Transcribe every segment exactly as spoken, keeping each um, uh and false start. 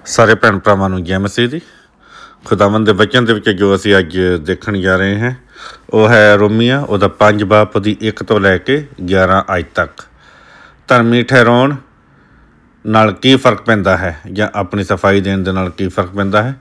ਸਾਰੇ ਭੈਣ ਭਰਾਵਾਂ ਨੂੰ ਜੈ ਮਸੀਹ ਦੀ। ਖੁਦਾਵੰਦ ਦੇ ਵਚਨ ਦੇ ਵਿੱਚ ਜੋ ਅਸੀਂ ਅੱਜ ਦੇਖਣ ਜਾ ਰਹੇ ਹਾਂ ਉਹ ਹੈ ਰੋਮੀਆਂ ਉਹਦਾ ਪੰਜ ਬਾਪ ਦੀ ਇੱਕ ਤੋਂ ਲੈ ਕੇ ਗਿਆਰਾਂ ਅੱਜ ਤੱਕ। ਧਰਮੀ ਠਹਿਰਾਉਣ ਨਾਲ ਕੀ ਫ਼ਰਕ ਪੈਂਦਾ ਹੈ ਜਾਂ ਆਪਣੀ ਸਫਾਈ ਦੇਣ ਦੇ ਨਾਲ ਕੀ ਫ਼ਰਕ ਪੈਂਦਾ ਹੈ।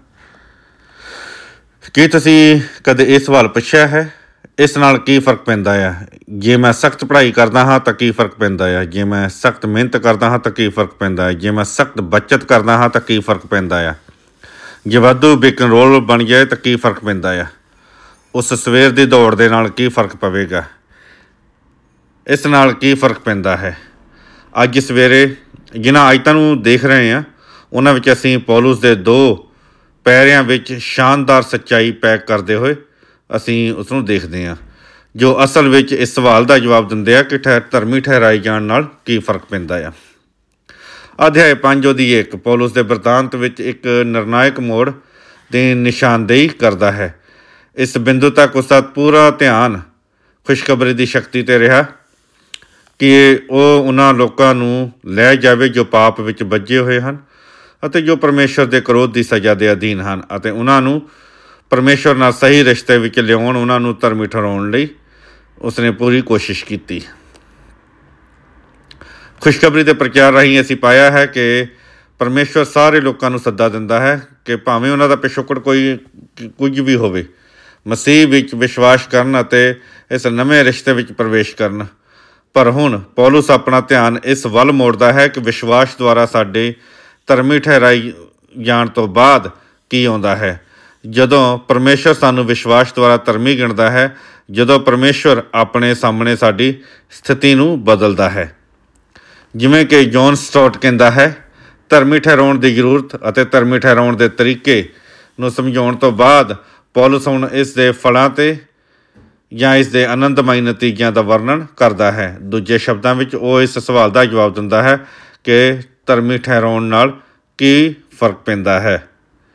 ਕੀ ਤੁਸੀਂ ਕਦੇ ਇਹ ਸਵਾਲ ਪੁੱਛਿਆ ਹੈ ਇਸ ਨਾਲ ਕੀ ਫ਼ਰਕ ਪੈਂਦਾ ਆ? ਜੇ ਮੈਂ ਸਖਤ ਪੜ੍ਹਾਈ ਕਰਦਾ ਹਾਂ ਤਾਂ ਕੀ ਫ਼ਰਕ ਪੈਂਦਾ ਆ? ਜੇ ਮੈਂ ਸਖਤ ਮਿਹਨਤ ਕਰਦਾ ਹਾਂ ਤਾਂ ਕੀ ਫ਼ਰਕ ਪੈਂਦਾ ਹੈ? ਜੇ ਮੈਂ ਸਖਤ ਬੱਚਤ ਕਰਦਾ ਹਾਂ ਤਾਂ ਕੀ ਫ਼ਰਕ ਪੈਂਦਾ ਆ? ਜੇ ਵਾਧੂ ਬਿਕਨ ਰੋਲ ਬਣ ਜਾਏ ਤਾਂ ਕੀ ਫ਼ਰਕ ਪੈਂਦਾ ਆ? ਉਸ ਸਵੇਰ ਦੀ ਦੌੜ ਦੇ ਨਾਲ ਕੀ ਫ਼ਰਕ ਪਵੇਗਾ? ਇਸ ਨਾਲ ਕੀ ਫ਼ਰਕ ਪੈਂਦਾ ਹੈ? ਅੱਜ ਸਵੇਰੇ ਜਿਨ੍ਹਾਂ ਆਇਤਾਂ ਨੂੰ ਦੇਖ ਰਹੇ ਹਾਂ ਉਹਨਾਂ ਵਿੱਚ ਅਸੀਂ ਪੌਲੁਸ ਦੇ ਦੋ ਪੈਰਿਆਂ ਵਿੱਚ ਸ਼ਾਨਦਾਰ ਸੱਚਾਈ ਪੈਕ ਕਰਦੇ ਹੋਏ ਅਸੀਂ ਉਸ ਨੂੰ ਦੇਖਦੇ ਹਾਂ, ਜੋ ਅਸਲ ਵਿੱਚ ਇਸ ਸਵਾਲ ਦਾ ਜਵਾਬ ਦਿੰਦੇ ਆ ਕਿ ਠਹਿ ਧਰਮੀ ਠਹਿਰਾਏ ਜਾਣ ਨਾਲ ਕੀ ਫ਼ਰਕ ਪੈਂਦਾ ਆ। ਅਧਿਆਇ ਪੰਜ ਉਹਦੀ ਇੱਕ ਪੌਲੁਸ ਦੇ ਬਿਰਤਾਂਤ ਵਿੱਚ ਇੱਕ ਨਿਰਣਾਇਕ ਮੋੜ ਦੀ ਨਿਸ਼ਾਨਦੇਹੀ ਕਰਦਾ ਹੈ। ਇਸ ਬਿੰਦੂ ਤੱਕ ਉਸ ਦਾ ਪੂਰਾ ਧਿਆਨ ਖੁਸ਼ਖਬਰੀ ਦੀ ਸ਼ਕਤੀ 'ਤੇ ਰਿਹਾ ਕਿ ਉਹ ਉਹਨਾਂ ਲੋਕਾਂ ਨੂੰ ਲੈ ਜਾਵੇ ਜੋ ਪਾਪ ਵਿੱਚ ਬੱਝੇ ਹੋਏ ਹਨ ਅਤੇ ਜੋ ਪਰਮੇਸ਼ਰ ਦੇ ਕ੍ਰੋਧ ਦੀ ਸਜ਼ਾ ਦੇ ਅਧੀਨ ਹਨ, ਅਤੇ ਉਹਨਾਂ ਨੂੰ ਪਰਮੇਸ਼ਰ ਨਾਲ ਸਹੀ ਰਿਸ਼ਤੇ ਵਿੱਚ ਲਿਆਉਣ, ਉਹਨਾਂ ਨੂੰ ਧਰਮੀ ਠਹਿਰਾਉਣ ਲਈ ਉਸਨੇ ਪੂਰੀ ਕੋਸ਼ਿਸ਼ ਕੀਤੀ। ਖੁਸ਼ਖਬਰੀ ਦੇ ਪ੍ਰਚਾਰ ਰਾਹੀਂ ਅਸੀਂ ਪਾਇਆ ਹੈ ਕਿ ਪਰਮੇਸ਼ਰ ਸਾਰੇ ਲੋਕਾਂ ਨੂੰ ਸੱਦਾ ਦਿੰਦਾ ਹੈ ਕਿ ਭਾਵੇਂ ਉਹਨਾਂ ਦਾ ਪਿਛੋਕੜ ਕੋਈ ਕੁਝ ਵੀ ਹੋਵੇ, ਮਸੀਹ ਵਿੱਚ ਵਿਸ਼ਵਾਸ ਕਰਨ ਅਤੇ ਇਸ ਨਵੇਂ ਰਿਸ਼ਤੇ ਵਿੱਚ ਪ੍ਰਵੇਸ਼ ਕਰਨ। ਪਰ ਹੁਣ ਪੌਲੁਸ ਆਪਣਾ ਧਿਆਨ ਇਸ ਵੱਲ ਮੋੜਦਾ ਹੈ ਕਿ ਵਿਸ਼ਵਾਸ ਦੁਆਰਾ ਸਾਡੇ ਧਰਮੀ ਠਹਿਰਾਈ ਜਾਣ ਤੋਂ ਬਾਅਦ ਕੀ ਆਉਂਦਾ ਹੈ। ਜਦੋਂ ਪਰਮੇਸ਼ਰ ਸਾਨੂੰ ਵਿਸ਼ਵਾਸ ਦੁਆਰਾ ਧਰਮੀ ਗਿਣਦਾ ਹੈ, ਜਦੋਂ ਪਰਮੇਸ਼ਰ ਆਪਣੇ ਸਾਹਮਣੇ ਸਾਡੀ ਸਥਿਤੀ ਨੂੰ ਬਦਲਦਾ ਹੈ। ਜਿਵੇਂ ਕਿ ਜੌਨ ਸਟੋਟ ਕਹਿੰਦਾ ਹੈ, ਧਰਮੀ ਠਹਿਰਾਉਣ ਦੀ ਜ਼ਰੂਰਤ ਅਤੇ ਧਰਮੀ ਠਹਿਰਾਉਣ ਦੇ ਤਰੀਕੇ ਨੂੰ ਸਮਝਾਉਣ ਤੋਂ ਬਾਅਦ ਪੌਲੁਸ ਹੁਣ ਇਸ ਦੇ ਫਲਾਂ 'ਤੇ ਜਾਂ ਇਸ ਦੇ ਆਨੰਦਮਈ ਨਤੀਜਿਆਂ ਦਾ ਵਰਣਨ ਕਰਦਾ ਹੈ। ਦੂਜੇ ਸ਼ਬਦਾਂ ਵਿੱਚ ਉਹ ਇਸ ਸਵਾਲ ਦਾ ਜਵਾਬ ਦਿੰਦਾ ਹੈ ਕਿ ਧਰਮੀ ਠਹਿਰਾਉਣ ਨਾਲ ਕੀ ਫ਼ਰਕ ਪੈਂਦਾ ਹੈ।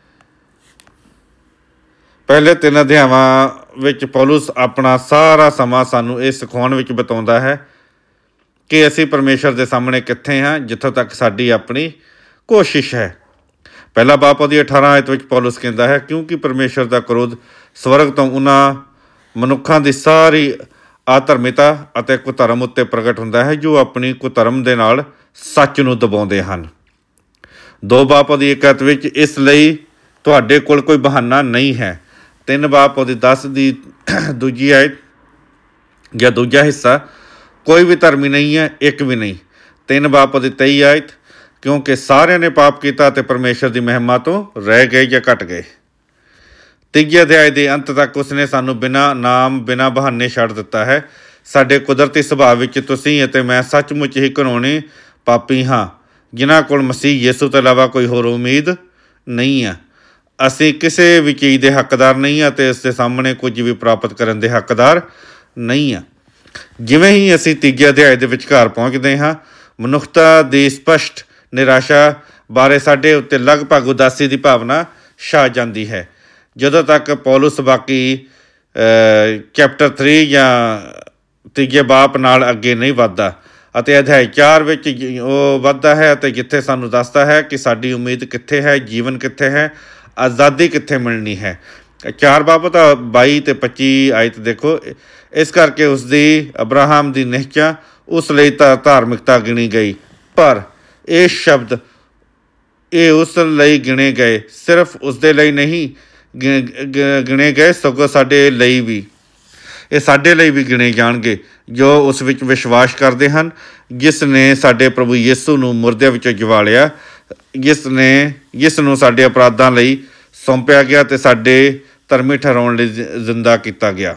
ਪਹਿਲੇ ਤਿੰਨ ਅਧਿਆਵਾਂ ਵਿੱਚ ਪੌਲੁਸ ਆਪਣਾ ਸਾਰਾ ਸਮਾਂ ਸਾਨੂੰ ਇਹ ਸਿਖਾਉਣ ਵਿੱਚ ਬਿਤਾਉਂਦਾ ਹੈ ਕਿ ਅਸੀਂ ਪਰਮੇਸ਼ਰ ਦੇ ਸਾਹਮਣੇ ਕਿੱਥੇ ਹਾਂ, ਜਿੱਥੋਂ ਤੱਕ ਸਾਡੀ ਆਪਣੀ ਕੋਸ਼ਿਸ਼ ਹੈ। ਪਹਿਲਾ ਬਾਪ ਉਹਦੀ ਅਠਾਰਾਂ ਆਇਤ ਵਿੱਚ ਪੌਲੁਸ ਕਹਿੰਦਾ ਹੈ, ਕਿਉਂਕਿ ਪਰਮੇਸ਼ਰ ਦਾ ਕ੍ਰੋਧ ਸਵਰਗ ਤੋਂ ਉਹਨਾਂ ਮਨੁੱਖਾਂ ਦੀ ਸਾਰੀ ਆਧਰਮਿਤਾ ਅਤੇ ਕੁਧਰਮ ਉੱਤੇ ਪ੍ਰਗਟ ਹੁੰਦਾ ਹੈ ਜੋ ਆਪਣੀ ਕੁਧਰਮ ਦੇ ਨਾਲ ਸੱਚ ਨੂੰ ਦਬਾਉਂਦੇ ਹਨ। ਦੋ ਬਾਪ ਉਹਦੀ ਇੱਕ ਆਇਤ ਵਿੱਚ ਇਸ ਲਈ ਤੁਹਾਡੇ ਕੋਲ ਕੋਈ ਬਹਾਨਾ ਨਹੀਂ ਹੈ। ਤਿੰਨ ਬਾਪ ਉਹਦੀ ਦਸ ਦੀ ਦੂਜੀ ਆਇਤ ਜਾਂ ਦੂਜਾ ਹਿੱਸਾ, ਕੋਈ ਵੀ ਧਰਮੀ ਨਹੀਂ ਹੈ, ਇੱਕ ਵੀ ਨਹੀਂ। ਤਿੰਨ ਬਾਪ ਉਹਦੀ ਤੇਈ ਆਇਤ, ਕਿਉਂਕਿ ਸਾਰਿਆਂ ਨੇ ਪਾਪ ਕੀਤਾ ਅਤੇ ਪਰਮੇਸ਼ਰ ਦੀ ਮਹਿਮਾ ਤੋਂ ਰਹਿ ਗਏ ਜਾਂ ਘਟ ਗਏ। ਤੀਜੇ ਅਧਿਆਇ ਦੇ ਅੰਤ ਤੱਕ ਉਸਨੇ ਸਾਨੂੰ ਬਿਨਾਂ ਨਾਮ ਬਿਨਾਂ ਬਹਾਨੇ ਛੱਡ ਦਿੱਤਾ ਹੈ। ਸਾਡੇ ਕੁਦਰਤੀ ਸੁਭਾਅ ਵਿੱਚ ਤੁਸੀਂ ਅਤੇ ਮੈਂ ਸੱਚਮੁੱਚ ਹੀ ਘਿਨੌਣੇ ਪਾਪੀ ਹਾਂ, ਜਿਨ੍ਹਾਂ ਕੋਲ ਮਸੀਹ ਯਿਸੂ ਤੋਂ ਇਲਾਵਾ ਕੋਈ ਹੋਰ ਉਮੀਦ ਨਹੀਂ ਹੈ। ਅਸੀਂ ਕਿਸੇ ਵੀ ਚੀਜ਼ ਦੇ ਹੱਕਦਾਰ ਨਹੀਂ ਹਾਂ ਅਤੇ ਇਸ ਦੇ ਸਾਹਮਣੇ ਕੁਝ ਵੀ ਪ੍ਰਾਪਤ ਕਰਨ ਦੇ ਹੱਕਦਾਰ ਨਹੀਂ ਹਾਂ। ਜਿਵੇਂ ਹੀ ਅਸੀਂ ਤੀਜੇ ਅਧਿਆਇ ਦੇ ਵਿਚਕਾਰ ਪਹੁੰਚਦੇ ਹਾਂ, ਮਨੁੱਖਤਾ ਦੀ ਸਪਸ਼ਟ ਨਿਰਾਸ਼ਾ ਬਾਰੇ ਸਾਡੇ ਉੱਤੇ ਲਗਭਗ ਉਦਾਸੀ ਦੀ ਭਾਵਨਾ ਛਾ ਜਾਂਦੀ ਹੈ। ਜਦੋਂ ਤੱਕ ਪੌਲੁਸ ਬਾਕੀ ਚੈਪਟਰ ਥ੍ਰੀ ਜਾਂ ਤੀਜੇ ਬਾਪ ਨਾਲ ਅੱਗੇ ਨਹੀਂ ਵੱਧਦਾ, ਅਤੇ ਅਧਿਆਇ ਚਾਰ ਵਿੱਚ ਉਹ ਵੱਧਦਾ ਹੈ ਅਤੇ ਜਿੱਥੇ ਸਾਨੂੰ ਦੱਸਦਾ ਹੈ ਕਿ ਸਾਡੀ ਉਮੀਦ ਕਿੱਥੇ ਹੈ, ਜੀਵਨ ਕਿੱਥੇ ਹੈ, ਆਜ਼ਾਦੀ ਕਿੱਥੇ ਮਿਲਣੀ ਹੈ। ਚਾਰ ਬਾਪ ਤਾਂ ਬਾਈ ਅਤੇ ਪੱਚੀ ਆਇਤ ਦੇਖੋ। ਇਸ ਕਰਕੇ ਉਸਦੀ ਅਬਰਾਹਮ ਦੀ ਨਿਹਚਾ ਉਸ ਲਈ ਤਾਂ ਧਾਰਮਿਕਤਾ ਗਿਣੀ ਗਈ, ਪਰ ਇਹ ਸ਼ਬਦ ਇਹ ਉਸ ਲਈ ਗਿਣੇ ਗਏ, ਸਿਰਫ ਉਸਦੇ ਲਈ ਨਹੀਂ ਗਿਣੇ ਗਏ ਸਗੋਂ ਸਾਡੇ ਲਈ ਵੀ, ਇਹ ਸਾਡੇ ਲਈ ਵੀ ਗਿਣੇ ਜਾਣਗੇ ਜੋ ਉਸ ਵਿੱਚ ਵਿਸ਼ਵਾਸ ਕਰਦੇ ਹਨ, ਜਿਸ ਨੇ ਸਾਡੇ ਪ੍ਰਭੂ ਯਿਸੂ ਨੂੰ ਮੁਰਦਿਆਂ ਵਿੱਚੋਂ ਜਿਵਾਲਿਆ, ਜਿਸ ਨੇ ਜਿਸ ਨੂੰ ਸਾਡੇ ਅਪਰਾਧਾਂ ਲਈ ਸੌਂਪਿਆ ਗਿਆ ਅਤੇ ਸਾਡੇ ਧਰਮੀ ਠਹਿਰਾਉਣ ਲਈ ਜ਼ਿੰਦਾ ਕੀਤਾ ਗਿਆ।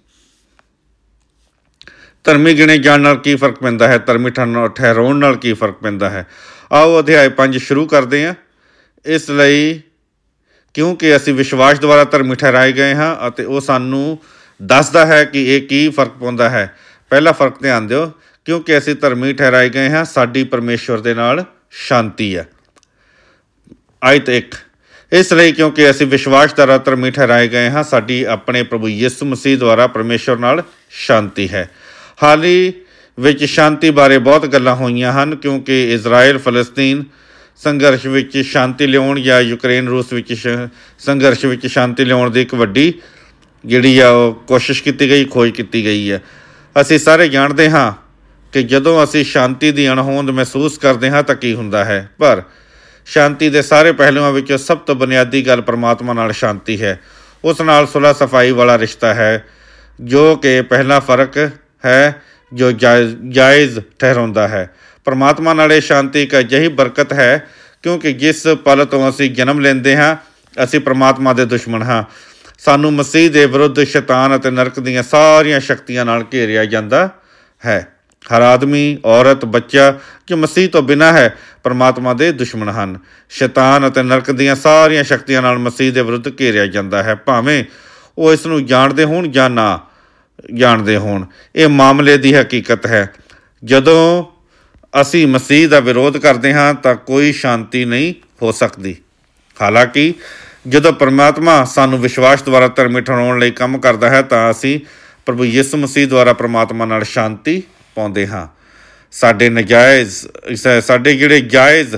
ਧਰਮੀ ਗਿਣੇ ਜਾਣ ਨਾਲ ਕੀ ਫ਼ਰਕ ਪੈਂਦਾ ਹੈ? ਧਰਮੀ ਠਹਿਰਾਉਣ ਨਾਲ ਕੀ ਫ਼ਰਕ ਪੈਂਦਾ ਹੈ? ਆਓ ਅਧਿਆਇ ਪੰਜ ਸ਼ੁਰੂ ਕਰਦੇ ਹਾਂ। ਇਸ ਲਈ ਕਿਉਂਕਿ ਅਸੀਂ ਵਿਸ਼ਵਾਸ ਦੁਆਰਾ ਧਰਮੀ ਠਹਿਰਾਏ ਗਏ ਹਾਂ, ਅਤੇ ਉਹ ਸਾਨੂੰ ਦੱਸਦਾ ਹੈ ਕਿ ਇਹ ਕੀ ਫ਼ਰਕ ਪਾਉਂਦਾ ਹੈ। ਪਹਿਲਾ ਫ਼ਰਕ ਧਿਆਨ ਦਿਓ, ਕਿਉਂਕਿ ਅਸੀਂ ਧਰਮੀ ਠਹਿਰਾਏ ਗਏ ਹਾਂ, ਸਾਡੀ ਪਰਮੇਸ਼ਵਰ ਦੇ ਨਾਲ ਸ਼ਾਂਤੀ ਹੈ। ਆਇਤ ਇੱਕ, ਇਸ ਲਈ ਕਿਉਂਕਿ ਅਸੀਂ ਵਿਸ਼ਵਾਸ ਦੁਆਰਾ ਧਰਮੀ ਠਹਿਰਾਏ ਗਏ ਹਾਂ, ਸਾਡੀ ਆਪਣੇ ਪ੍ਰਭੂ ਯਿਸੂ ਮਸੀਹ ਦੁਆਰਾ ਪਰਮੇਸ਼ਵਰ ਨਾਲ ਸ਼ਾਂਤੀ ਹੈ। ਹਾਲ ਹੀ ਵਿੱਚ ਸ਼ਾਂਤੀ ਬਾਰੇ ਬਹੁਤ ਗੱਲਾਂ ਹੋਈਆਂ ਹਨ, ਕਿਉਂਕਿ ਇਜ਼ਰਾਈਲ ਫਲਸਤੀਨ ਸੰਘਰਸ਼ ਵਿੱਚ ਸ਼ਾਂਤੀ ਲਿਆਉਣ ਜਾਂ ਯੂਕਰੇਨ ਰੂਸ ਵਿੱਚ ਸ਼ ਸੰਘਰਸ਼ ਵਿੱਚ ਸ਼ਾਂਤੀ ਲਿਆਉਣ ਦੀ ਇੱਕ ਵੱਡੀ ਜਿਹੜੀ ਆ ਉਹ ਕੋਸ਼ਿਸ਼ ਕੀਤੀ ਗਈ, ਖੋਜ ਕੀਤੀ ਗਈ ਹੈ। ਅਸੀਂ ਸਾਰੇ ਜਾਣਦੇ ਹਾਂ ਕਿ ਜਦੋਂ ਅਸੀਂ ਸ਼ਾਂਤੀ ਦੀ ਅਣਹੋਂਦ ਮਹਿਸੂਸ ਕਰਦੇ ਹਾਂ ਤਾਂ ਕੀ ਹੁੰਦਾ ਹੈ, ਪਰ ਸ਼ਾਂਤੀ ਦੇ ਸਾਰੇ ਪਹਿਲੂਆਂ ਵਿੱਚੋਂ ਸਭ ਤੋਂ ਬੁਨਿਆਦੀ ਗੱਲ ਪਰਮਾਤਮਾ ਨਾਲ ਸ਼ਾਂਤੀ ਹੈ। ਉਸ ਨਾਲ ਸੁਲਹ ਸਫਾਈ ਵਾਲਾ ਰਿਸ਼ਤਾ ਹੈ, ਜੋ ਕਿ ਪਹਿਲਾ ਫਰਕ ਹੈ ਜੋ ਜਾਇਜ਼ ਜਾਇਜ਼ ਠਹਿਰਾਉਂਦਾ ਹੈ। ਪਰਮਾਤਮਾ ਨਾਲ ਇਹ ਸ਼ਾਂਤੀ ਇੱਕ ਅਜਿਹੀ ਬਰਕਤ ਹੈ ਕਿਉਂਕਿ ਜਿਸ ਪਲ ਤੋਂ ਅਸੀਂ ਜਨਮ ਲੈਂਦੇ ਹਾਂ ਅਸੀਂ ਪਰਮਾਤਮਾ ਦੇ ਦੁਸ਼ਮਣ ਹਾਂ। ਸਾਨੂੰ ਮਸੀਹ ਦੇ ਵਿਰੁੱਧ ਸ਼ੈਤਾਨ ਅਤੇ ਨਰਕ ਦੀਆਂ ਸਾਰੀਆਂ ਸ਼ਕਤੀਆਂ ਨਾਲ ਘੇਰਿਆ ਜਾਂਦਾ ਹੈ। ਹਰ ਆਦਮੀ, ਔਰਤ, ਬੱਚਾ ਜੋ ਮਸੀਹ ਤੋਂ ਬਿਨਾਂ ਹੈ ਪਰਮਾਤਮਾ ਦੇ ਦੁਸ਼ਮਣ ਹਨ। ਸ਼ੈਤਾਨ ਅਤੇ ਨਰਕ ਦੀਆਂ ਸਾਰੀਆਂ ਸ਼ਕਤੀਆਂ ਨਾਲ ਮਸੀਹ ਦੇ ਵਿਰੁੱਧ ਘੇਰਿਆ ਜਾਂਦਾ ਹੈ, ਭਾਵੇਂ ਉਹ ਇਸ ਨੂੰ ਜਾਣਦੇ ਹੋਣ ਜਾਂ ਨਾ ਜਾਣਦੇ ਹੋਣ। ਇਹ ਮਾਮਲੇ ਦੀ ਹਕੀਕਤ ਹੈ। ਜਦੋਂ ਅਸੀਂ ਮਸੀਹ ਦਾ ਵਿਰੋਧ ਕਰਦੇ ਹਾਂ ਤਾਂ ਕੋਈ ਸ਼ਾਂਤੀ ਨਹੀਂ ਹੋ ਸਕਦੀ। ਹਾਲਾਂਕਿ ਜਦੋਂ ਪਰਮਾਤਮਾ ਸਾਨੂੰ ਵਿਸ਼ਵਾਸ ਦੁਆਰਾ ਧਰਮੀ ਠਹਿਰਾਉਣ ਲਈ ਕੰਮ ਕਰਦਾ ਹੈ ਤਾਂ ਅਸੀਂ ਪ੍ਰਭੂ ਯਿਸੂ ਮਸੀਹ ਦੁਆਰਾ ਪਰਮਾਤਮਾ ਨਾਲ ਸ਼ਾਂਤੀ ਪਾਉਂਦੇ ਹਾਂ। ਸਾਡੇ ਨਜਾਇਜ਼ ਸਾਡੇ ਜਿਹੜੇ ਜਾਇਜ਼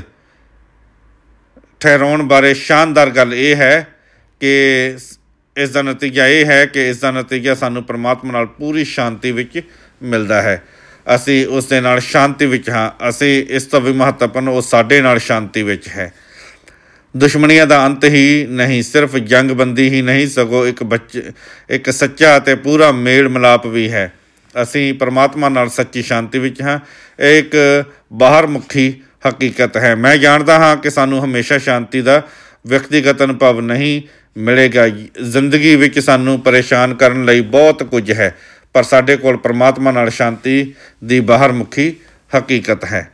ਠਹਿਰਾਉਣ ਬਾਰੇ ਸ਼ਾਨਦਾਰ ਗੱਲ ਇਹ ਹੈ ਕਿ ਇਸ ਦਾ ਨਤੀਜਾ ਇਹ ਹੈ ਕਿ ਇਸ ਦਾ ਨਤੀਜਾ ਸਾਨੂੰ ਪਰਮਾਤਮਾ ਨਾਲ ਪੂਰੀ ਸ਼ਾਂਤੀ ਵਿੱਚ ਮਿਲਦਾ ਹੈ। ਅਸੀਂ ਉਸ ਦੇ ਨਾਲ ਸ਼ਾਂਤੀ ਵਿੱਚ ਹਾਂ। ਅਸੀਂ ਇਸ ਤੋਂ ਵੀ ਮਹੱਤਵਪੂਰਨ ਉਹ ਸਾਡੇ ਨਾਲ ਸ਼ਾਂਤੀ ਵਿੱਚ ਹੈ। ਦੁਸ਼ਮਣੀਆਂ ਦਾ ਅੰਤ ਹੀ ਨਹੀਂ, ਸਿਰਫ ਜੰਗਬੰਦੀ ਹੀ ਨਹੀਂ, ਸਗੋਂ ਇੱਕ ਬੱਚੇ ਇੱਕ ਸੱਚਾ ਅਤੇ ਪੂਰਾ ਮੇਲ ਮਿਲਾਪ ਵੀ ਹੈ। ਅਸੀਂ ਪਰਮਾਤਮਾ ਨਾਲ ਸੱਚੀ ਸ਼ਾਂਤੀ ਵਿੱਚ ਹਾਂ। ਇਹ ਇੱਕ ਬਾਹਰ ਮੁਖੀ ਹਕੀਕਤ ਹੈ। ਮੈਂ ਜਾਣਦਾ ਹਾਂ ਕਿ ਸਾਨੂੰ ਹਮੇਸ਼ਾ ਸ਼ਾਂਤੀ ਦਾ ਵਿਅਕਤੀਗਤ ਅਨੁਭਵ ਨਹੀਂ ਮਿਲੇਗਾ। ਜ਼ਿੰਦਗੀ ਵਿੱਚ ਸਾਨੂੰ ਪਰੇਸ਼ਾਨ ਕਰਨ ਲਈ ਬਹੁਤ ਕੁਝ ਹੈ, ਪਰ ਸਾਡੇ ਕੋਲ ਪਰਮਾਤਮਾ ਨਾਲ ਸ਼ਾਂਤੀ ਦੀ ਬਾਹਰ ਮੁਖੀ ਹਕੀਕਤ ਹੈ।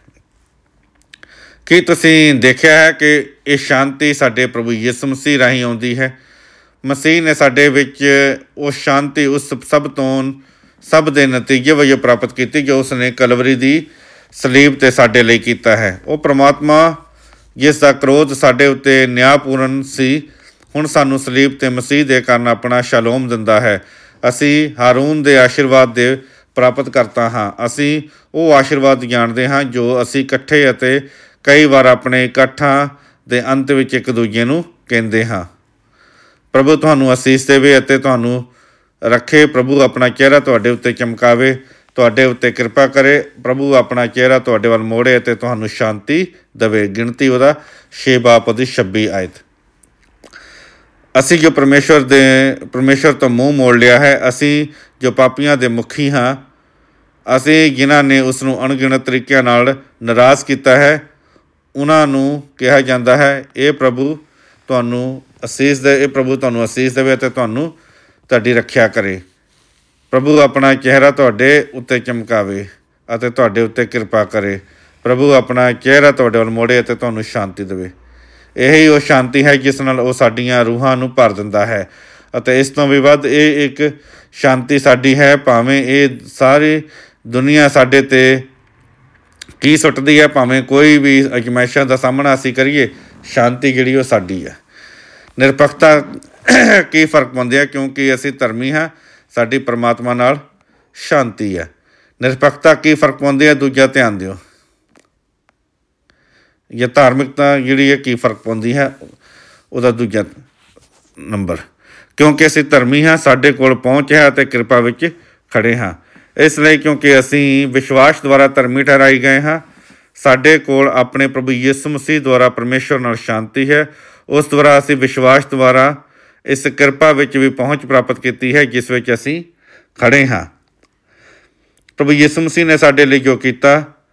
ਕੀ ਤੁਸੀਂ ਦੇਖਿਆ ਹੈ ਕਿ ਇਹ ਸ਼ਾਂਤੀ ਸਾਡੇ ਪ੍ਰਭੂ ਯਿਸੂ ਮਸੀਹ ਰਾਹੀਂ ਆਉਂਦੀ ਹੈ? ਮਸੀਹ ਨੇ ਸਾਡੇ ਵਿੱਚ ਉਹ ਸ਼ਾਂਤੀ ਉਸ ਸਭ ਤੋਂ ਸਭ ਦੇ ਨਤੀਜੇ ਵਜੋਂ ਪ੍ਰਾਪਤ ਕੀਤੀ ਜੋ ਉਸਨੇ ਕਲਵਰੀ ਦੀ ਸਲੀਬ 'ਤੇ ਸਾਡੇ ਲਈ ਕੀਤਾ ਹੈ। ਉਹ ਪਰਮਾਤਮਾ ਜਿਸ ਦਾ ਕ੍ਰੋਧ ਸਾਡੇ ਉੱਤੇ ਨਿਆਂਪੂਰਨ ਸੀ, ਹੁਣ ਸਾਨੂੰ ਸਲੀਬ 'ਤੇ ਮਸੀਹ ਦੇ ਕਾਰਨ ਆਪਣਾ ਸ਼ਾਲੋਮ ਦਿੰਦਾ ਹੈ। ਅਸੀਂ ਹਾਰੂਨ ਦੇ ਆਸ਼ੀਰਵਾਦ ਦੇ ਪ੍ਰਾਪਤ ਕਰਤਾ ਹਾਂ। ਅਸੀਂ ਉਹ ਆਸ਼ੀਰਵਾਦ ਜਾਣਦੇ ਹਾਂ ਜੋ ਅਸੀਂ ਇਕੱਠੇ ਅਤੇ ਕਈ ਵਾਰ ਆਪਣੇ ਇਕੱਠਾਂ ਦੇ ਅੰਤ ਵਿੱਚ ਇੱਕ ਦੂਜੇ ਨੂੰ ਕਹਿੰਦੇ ਹਾਂ। ਪ੍ਰਭੂ ਤੁਹਾਨੂੰ ਅਸੀਸ ਦੇਵੇ ਅਤੇ ਤੁਹਾਨੂੰ ਰੱਖੇ। ਪ੍ਰਭੂ ਆਪਣਾ ਚਿਹਰਾ ਤੁਹਾਡੇ ਉੱਤੇ ਚਮਕਾਵੇ, ਤੁਹਾਡੇ ਉੱਤੇ ਕਿਰਪਾ ਕਰੇ। ਪ੍ਰਭੂ ਆਪਣਾ ਚਿਹਰਾ ਤੁਹਾਡੇ ਵੱਲ ਮੋੜੇ ਅਤੇ ਤੁਹਾਨੂੰ ਸ਼ਾਂਤੀ ਦੇਵੇ। ਗਿਣਤੀ ਉਹਦਾ ਛੇ ਬਾਪ ਉਹਦੀ ਛੱਬੀ ਆਇਤ। ਅਸੀਂ ਜੋ ਪਰਮੇਸ਼ਵਰ ਦੇ ਪਰਮੇਸ਼ਵਰ ਤੋਂ ਮੂੰਹ ਮੋੜ ਲਿਆ ਹੈ, ਅਸੀਂ ਜੋ ਪਾਪੀਆਂ ਦੇ ਮੁਖੀ ਹਾਂ, ਅਸੀਂ ਜਿਨ੍ਹਾਂ ਨੇ ਉਸ ਨੂੰ ਅਣਗਿਣਤ ਤਰੀਕਿਆਂ ਨਾਲ ਨਾਰਾਜ਼ ਕੀਤਾ ਹੈ, ਉਹਨਾਂ ਨੂੰ ਕਿਹਾ ਜਾਂਦਾ ਹੈ ਇਹ ਪ੍ਰਭੂ ਤੁਹਾਨੂੰ ਅਸੀਸ ਦੇ ਇਹ ਪ੍ਰਭੂ ਤੁਹਾਨੂੰ ਅਸੀਸ ਦੇਵੇ ਅਤੇ ਤੁਹਾਨੂੰ ਤੁਹਾਡੀ ਰੱਖਿਆ ਕਰੇ। ਪ੍ਰਭੂ ਆਪਣਾ ਚਿਹਰਾ ਤੁਹਾਡੇ ਉੱਤੇ ਚਮਕਾਵੇ ਅਤੇ ਤੁਹਾਡੇ ਉੱਤੇ ਕਿਰਪਾ ਕਰੇ। ਪ੍ਰਭੂ ਆਪਣਾ ਚਿਹਰਾ ਤੁਹਾਡੇ ਵੱਲ ਮੋੜੇ ਅਤੇ ਤੁਹਾਨੂੰ ਸ਼ਾਂਤੀ ਦੇਵੇ। ਇਹੀ ਉਹ ਸ਼ਾਂਤੀ ਹੈ ਜਿਸ ਨਾਲ ਉਹ ਸਾਡੀਆਂ ਰੂਹਾਂ ਨੂੰ ਭਰ ਦਿੰਦਾ ਹੈ ਅਤੇ ਇਸ ਤੋਂ ਵੀ ਵੱਧ ਇਹ ਇੱਕ ਸ਼ਾਂਤੀ ਸਾਡੀ ਹੈ। ਭਾਵੇਂ ਇਹ ਸਾਰੀ ਦੁਨੀਆ ਸਾਡੇ 'ਤੇ ਕੀ ਸੁੱਟਦੀ ਹੈ, ਭਾਵੇਂ ਕੋਈ ਵੀ ਅਜ਼ਮਾਇਸ਼ਾਂ ਦਾ ਸਾਹਮਣਾ ਅਸੀਂ ਕਰੀਏ, ਸ਼ਾਂਤੀ ਜਿਹੜੀ ਉਹ ਸਾਡੀ ਹੈ। ਨਿਰਪੱਖਤਾ ਕੀ ਫਰਕ ਪਾਉਂਦੀ ਹੈ? ਕਿਉਂਕਿ ਅਸੀਂ ਧਰਮੀ ਹਾਂ, ਸਾਡੀ ਪਰਮਾਤਮਾ ਨਾਲ ਸ਼ਾਂਤੀ ਹੈ। ਨਿਰਪੱਖਤਾ ਕੀ ਫਰਕ ਪਾਉਂਦੀ ਹੈ? ਦੂਜਾ ਧਿਆਨ ਦਿਓ। ਜਾਂ ਧਾਰਮਿਕਤਾ ਜਿਹੜੀ ਹੈ ਕੀ ਫਰਕ ਪਾਉਂਦੀ ਹੈ? ਉਹਦਾ ਦੂਜਾ ਨੰਬਰ। ਕਿਉਂਕਿ ਅਸੀਂ ਧਰਮੀ ਹਾਂ, ਸਾਡੇ ਕੋਲ ਪਹੁੰਚ ਹੈ ਅਤੇ ਕਿਰਪਾ ਵਿੱਚ ਖੜ੍ਹੇ ਹਾਂ। ਇਸ ਲਈ ਕਿਉਂਕਿ ਅਸੀਂ ਵਿਸ਼ਵਾਸ ਦੁਆਰਾ ਧਰਮੀ ਠਹਿਰਾਏ ਗਏ ਹਾਂ, ਸਾਡੇ ਕੋਲ ਆਪਣੇ ਪ੍ਰਭੂ ਯਿਸੂ ਮਸੀਹ ਦੁਆਰਾ ਪਰਮੇਸ਼ਵਰ ਨਾਲ ਸ਼ਾਂਤੀ ਹੈ। ਉਸ ਦੁਆਰਾ ਅਸੀਂ ਵਿਸ਼ਵਾਸ ਦੁਆਰਾ ਇਸ ਕਿਰਪਾ ਵਿੱਚ ਵੀ ਪਹੁੰਚ ਪ੍ਰਾਪਤ ਕੀਤੀ ਹੈ ਜਿਸ ਵਿੱਚ ਅਸੀਂ ਖੜ੍ਹੇ ਹਾਂ। ਪ੍ਰਭੂ ਯਿਸੂ ਮਸੀਹ ਨੇ ਸਾਡੇ ਲਈ ਜੋ ਕੀਤਾ,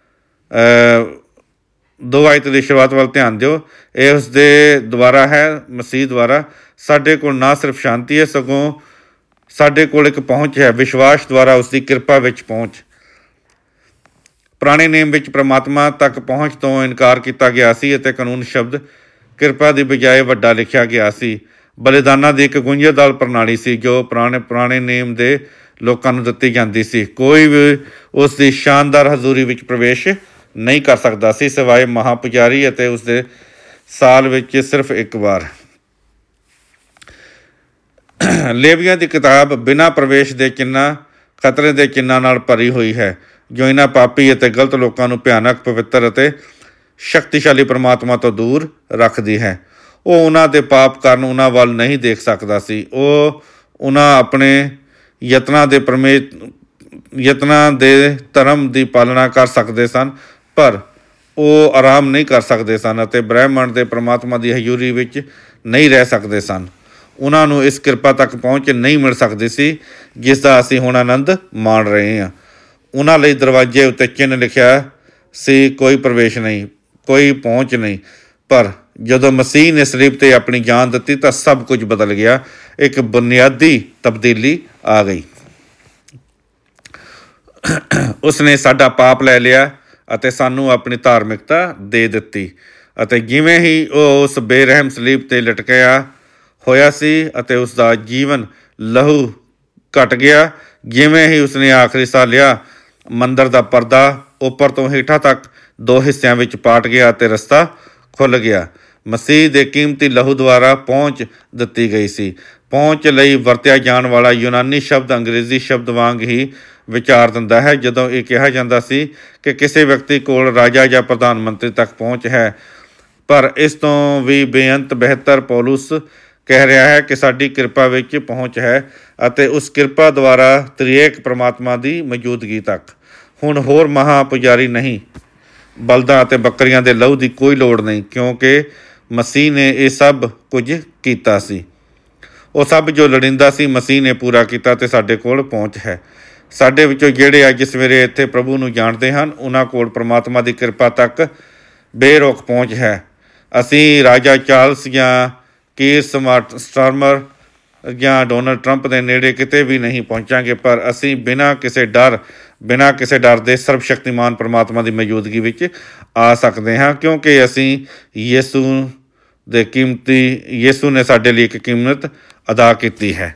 ਦੋ ਆਇਤ ਦੀ ਸ਼ੁਰੂਆਤ ਵੱਲ ਧਿਆਨ ਦਿਓ। ਇਹ ਉਸ ਦੇ ਦੁਆਰਾ ਹੈ, ਮਸੀਹ ਦੁਆਰਾ ਸਾਡੇ ਕੋਲ ਨਾ ਸਿਰਫ ਸ਼ਾਂਤੀ ਹੈ, ਸਗੋਂ ਸਾਡੇ ਕੋਲ ਇੱਕ ਪਹੁੰਚ ਹੈ, ਵਿਸ਼ਵਾਸ ਦੁਆਰਾ ਉਸ ਦੀ ਕਿਰਪਾ ਵਿੱਚ ਪਹੁੰਚ। ਪੁਰਾਣੇ ਨੇਮ ਵਿੱਚ ਪਰਮਾਤਮਾ ਤੱਕ ਪਹੁੰਚ ਤੋਂ ਇਨਕਾਰ ਕੀਤਾ ਗਿਆ ਸੀ ਅਤੇ ਕਾਨੂੰਨ ਸ਼ਬਦ ਕਿਰਪਾ ਦੀ ਬਜਾਏ ਵੱਡਾ ਲਿਖਿਆ ਗਿਆ ਸੀ। ਬਲੀਦਾਨਾਂ ਦੀ ਇੱਕ ਗੁੰਝਲਦਾਰ ਪ੍ਰਣਾਲੀ ਸੀ ਜੋ ਪੁਰਾਣੇ ਪੁਰਾਣੇ ਨੇਮ ਦੇ ਲੋਕਾਂ ਨੂੰ ਦਿੱਤੀ ਜਾਂਦੀ ਸੀ। ਕੋਈ ਵੀ ਉਸ ਦੀ ਸ਼ਾਨਦਾਰ ਹਜ਼ੂਰੀ ਵਿੱਚ ਪ੍ਰਵੇਸ਼ ਨਹੀਂ ਕਰ ਸਕਦਾ ਸੀ ਸਿਵਾਏ ਮਹਾਪੁਜਾਰੀ ਅਤੇ ਉਸਦੇ ਸਾਲ ਵਿੱਚ ਸਿਰਫ ਇੱਕ ਵਾਰ। ਲੇਵੀਆਂ ਦੀ ਕਿਤਾਬ ਬਿਨਾਂ ਪ੍ਰਵੇਸ਼ ਦੇ ਚਿੰਨ੍ਹਾਂ, ਖਤਰੇ ਦੇ ਚਿੰਨ੍ਹਾਂ ਨਾਲ ਭਰੀ ਹੋਈ ਹੈ ਜੋ ਇਹਨਾਂ ਪਾਪੀ ਅਤੇ ਗਲਤ ਲੋਕਾਂ ਨੂੰ ਭਿਆਨਕ, ਪਵਿੱਤਰ ਅਤੇ ਸ਼ਕਤੀਸ਼ਾਲੀ ਪਰਮਾਤਮਾ ਤੋਂ ਦੂਰ ਰੱਖਦੀ ਹੈ। ਉਹ ਉਹਨਾਂ ਦੇ ਪਾਪ ਕਾਰਨ ਉਹਨਾਂ ਵੱਲ ਨਹੀਂ ਦੇਖ ਸਕਦਾ ਸੀ। ਉਹ ਉਹਨਾਂ ਆਪਣੇ ਯਤਨਾਂ ਦੇ ਪਰਮੇ ਯਤਨਾਂ ਦੇ ਧਰਮ ਦੀ ਪਾਲਣਾ ਕਰ ਸਕਦੇ ਸਨ, ਪਰ ਉਹ ਆਰਾਮ ਨਹੀਂ ਕਰ ਸਕਦੇ ਸਨ ਅਤੇ ਬ੍ਰਹਿਮੰਡ ਦੇ ਪਰਮਾਤਮਾ ਦੀ ਹਜ਼ੂਰੀ ਵਿੱਚ ਨਹੀਂ ਰਹਿ ਸਕਦੇ ਸਨ। ਉਹਨਾਂ ਨੂੰ ਇਸ ਕਿਰਪਾ ਤੱਕ ਪਹੁੰਚ ਨਹੀਂ ਮਿਲ ਸਕਦੀ ਸੀ ਜਿਸ ਦਾ ਅਸੀਂ ਹੁਣ ਆਨੰਦ ਮਾਣ ਰਹੇ ਹਾਂ। ਉਹਨਾਂ ਲਈ ਦਰਵਾਜ਼ੇ ਉੱਤੇ ਚਿੰਨ੍ਹ ਲਿਖਿਆ ਸੀ, ਕੋਈ ਪ੍ਰਵੇਸ਼ ਨਹੀਂ, ਕੋਈ ਪਹੁੰਚ ਨਹੀਂ। ਪਰ ਜਦੋਂ ਮਸੀਹ ਨੇ ਸਲੀਬ 'ਤੇ ਆਪਣੀ ਜਾਨ ਦਿੱਤੀ ਤਾਂ ਸਭ ਕੁਝ ਬਦਲ ਗਿਆ। ਇੱਕ ਬੁਨਿਆਦੀ ਤਬਦੀਲੀ ਆ ਗਈ। ਉਸਨੇ ਸਾਡਾ ਪਾਪ ਲੈ ਲਿਆ ਅਤੇ ਸਾਨੂੰ ਆਪਣੀ ਧਾਰਮਿਕਤਾ ਦੇ ਦਿੱਤੀ, ਅਤੇ ਜਿਵੇਂ ਹੀ ਉਹ ਉਸ ਬੇਰਹਿਮ ਸਲੀਬ 'ਤੇ ਲਟਕਿਆ ਹੋਇਆ ਸੀ ਅਤੇ ਉਸ ਦਾ ਜੀਵਨ ਲਹੂ ਘਟ ਗਿਆ, ਜਿਵੇਂ ਹੀ ਉਸਨੇ ਆਖਰੀ ਸਾਹ ਲਿਆ, ਮੰਦਰ ਦਾ ਪਰਦਾ ਉੱਪਰ ਤੋਂ ਹੇਠਾਂ ਤੱਕ ਦੋ ਹਿੱਸਿਆਂ ਵਿੱਚ ਪਾਟ ਗਿਆ ਅਤੇ ਰਸਤਾ ਖੁੱਲ੍ਹ ਗਿਆ। ਮਸੀਹ ਦੇ ਕੀਮਤੀ ਲਹੂ ਦੁਆਰਾ ਪਹੁੰਚ ਦਿੱਤੀ ਗਈ ਸੀ। ਪਹੁੰਚ ਲਈ ਵਰਤਿਆ ਜਾਣ ਵਾਲਾ ਯੂਨਾਨੀ ਸ਼ਬਦ ਅੰਗਰੇਜ਼ੀ ਸ਼ਬਦ ਵਾਂਗ ਹੀ ਵਿਚਾਰ ਦਿੰਦਾ ਹੈ। ਜਦੋਂ ਇਹ ਕਿਹਾ ਜਾਂਦਾ ਸੀ ਕਿ ਕਿਸੇ ਵਿਅਕਤੀ ਕੋਲ ਰਾਜਾ ਜਾਂ ਪ੍ਰਧਾਨ ਮੰਤਰੀ ਤੱਕ ਪਹੁੰਚ ਹੈ, ਪਰ ਇਸ ਤੋਂ ਵੀ ਬੇਅੰਤ ਬਿਹਤਰ ਪੌਲੁਸ ਕਹਿ ਰਿਹਾ ਹੈ ਕਿ ਸਾਡੀ ਕਿਰਪਾ ਵਿੱਚ ਪਹੁੰਚ ਹੈ ਅਤੇ ਉਸ ਕਿਰਪਾ ਦੁਆਰਾ ਤ੍ਰਿਏਕ ਪਰਮਾਤਮਾ ਦੀ ਮੌਜੂਦਗੀ ਤੱਕ। ਹੁਣ ਹੋਰ ਮਹਾਂ ਪੁਜਾਰੀ ਨਹੀਂ, ਬਲਦਾਂ ਅਤੇ ਬੱਕਰੀਆਂ ਦੇ ਲਹੂ ਦੀ ਕੋਈ ਲੋੜ ਨਹੀਂ, ਕਿਉਂਕਿ ਮਸੀਹ ਨੇ ਇਹ ਸਭ ਕੁਝ ਕੀਤਾ ਸੀ। ਉਹ ਸਭ ਜੋ ਲੋੜੀਂਦਾ ਸੀ ਮਸੀਹ ਨੇ ਪੂਰਾ ਕੀਤਾ ਅਤੇ ਸਾਡੇ ਕੋਲ ਪਹੁੰਚ ਹੈ। ਸਾਡੇ ਵਿੱਚੋਂ ਜਿਹੜੇ ਅੱਜ ਸਵੇਰੇ ਇੱਥੇ ਪ੍ਰਭੂ ਨੂੰ ਜਾਣਦੇ ਹਨ, ਉਹਨਾਂ ਕੋਲ ਪਰਮਾਤਮਾ ਦੀ ਕਿਰਪਾ ਤੱਕ ਬੇਰੋਕ ਪਹੁੰਚ ਹੈ। ਅਸੀਂ ਰਾਜਾ ਚਾਰਲਸ ਜਾਂ ਕੀਰ ਸਮਾਰਟ ਸਟਾਰਮਰ ਜਾਂ ਡੋਨਲਡ ਟਰੰਪ ਦੇ ਨੇੜੇ ਕਿਤੇ ਵੀ ਨਹੀਂ ਪਹੁੰਚਾਂਗੇ, ਪਰ ਅਸੀਂ ਬਿਨਾਂ ਕਿਸੇ ਡਰ ਬਿਨਾਂ ਕਿਸੇ ਡਰ ਦੇ ਸਰਬਸ਼ਕਤੀਮਾਨ ਪਰਮਾਤਮਾ ਦੀ ਮੌਜੂਦਗੀ ਵਿੱਚ ਆ ਸਕਦੇ ਹਾਂ, ਕਿਉਂਕਿ ਅਸੀਂ ਯਿਸੂ ਦੇ ਕੀਮਤੀ ਯਿਸੂ ਨੇ ਸਾਡੇ ਲਈ ਇੱਕ ਕੀਮਤ ਅਦਾ ਕੀਤੀ ਹੈ।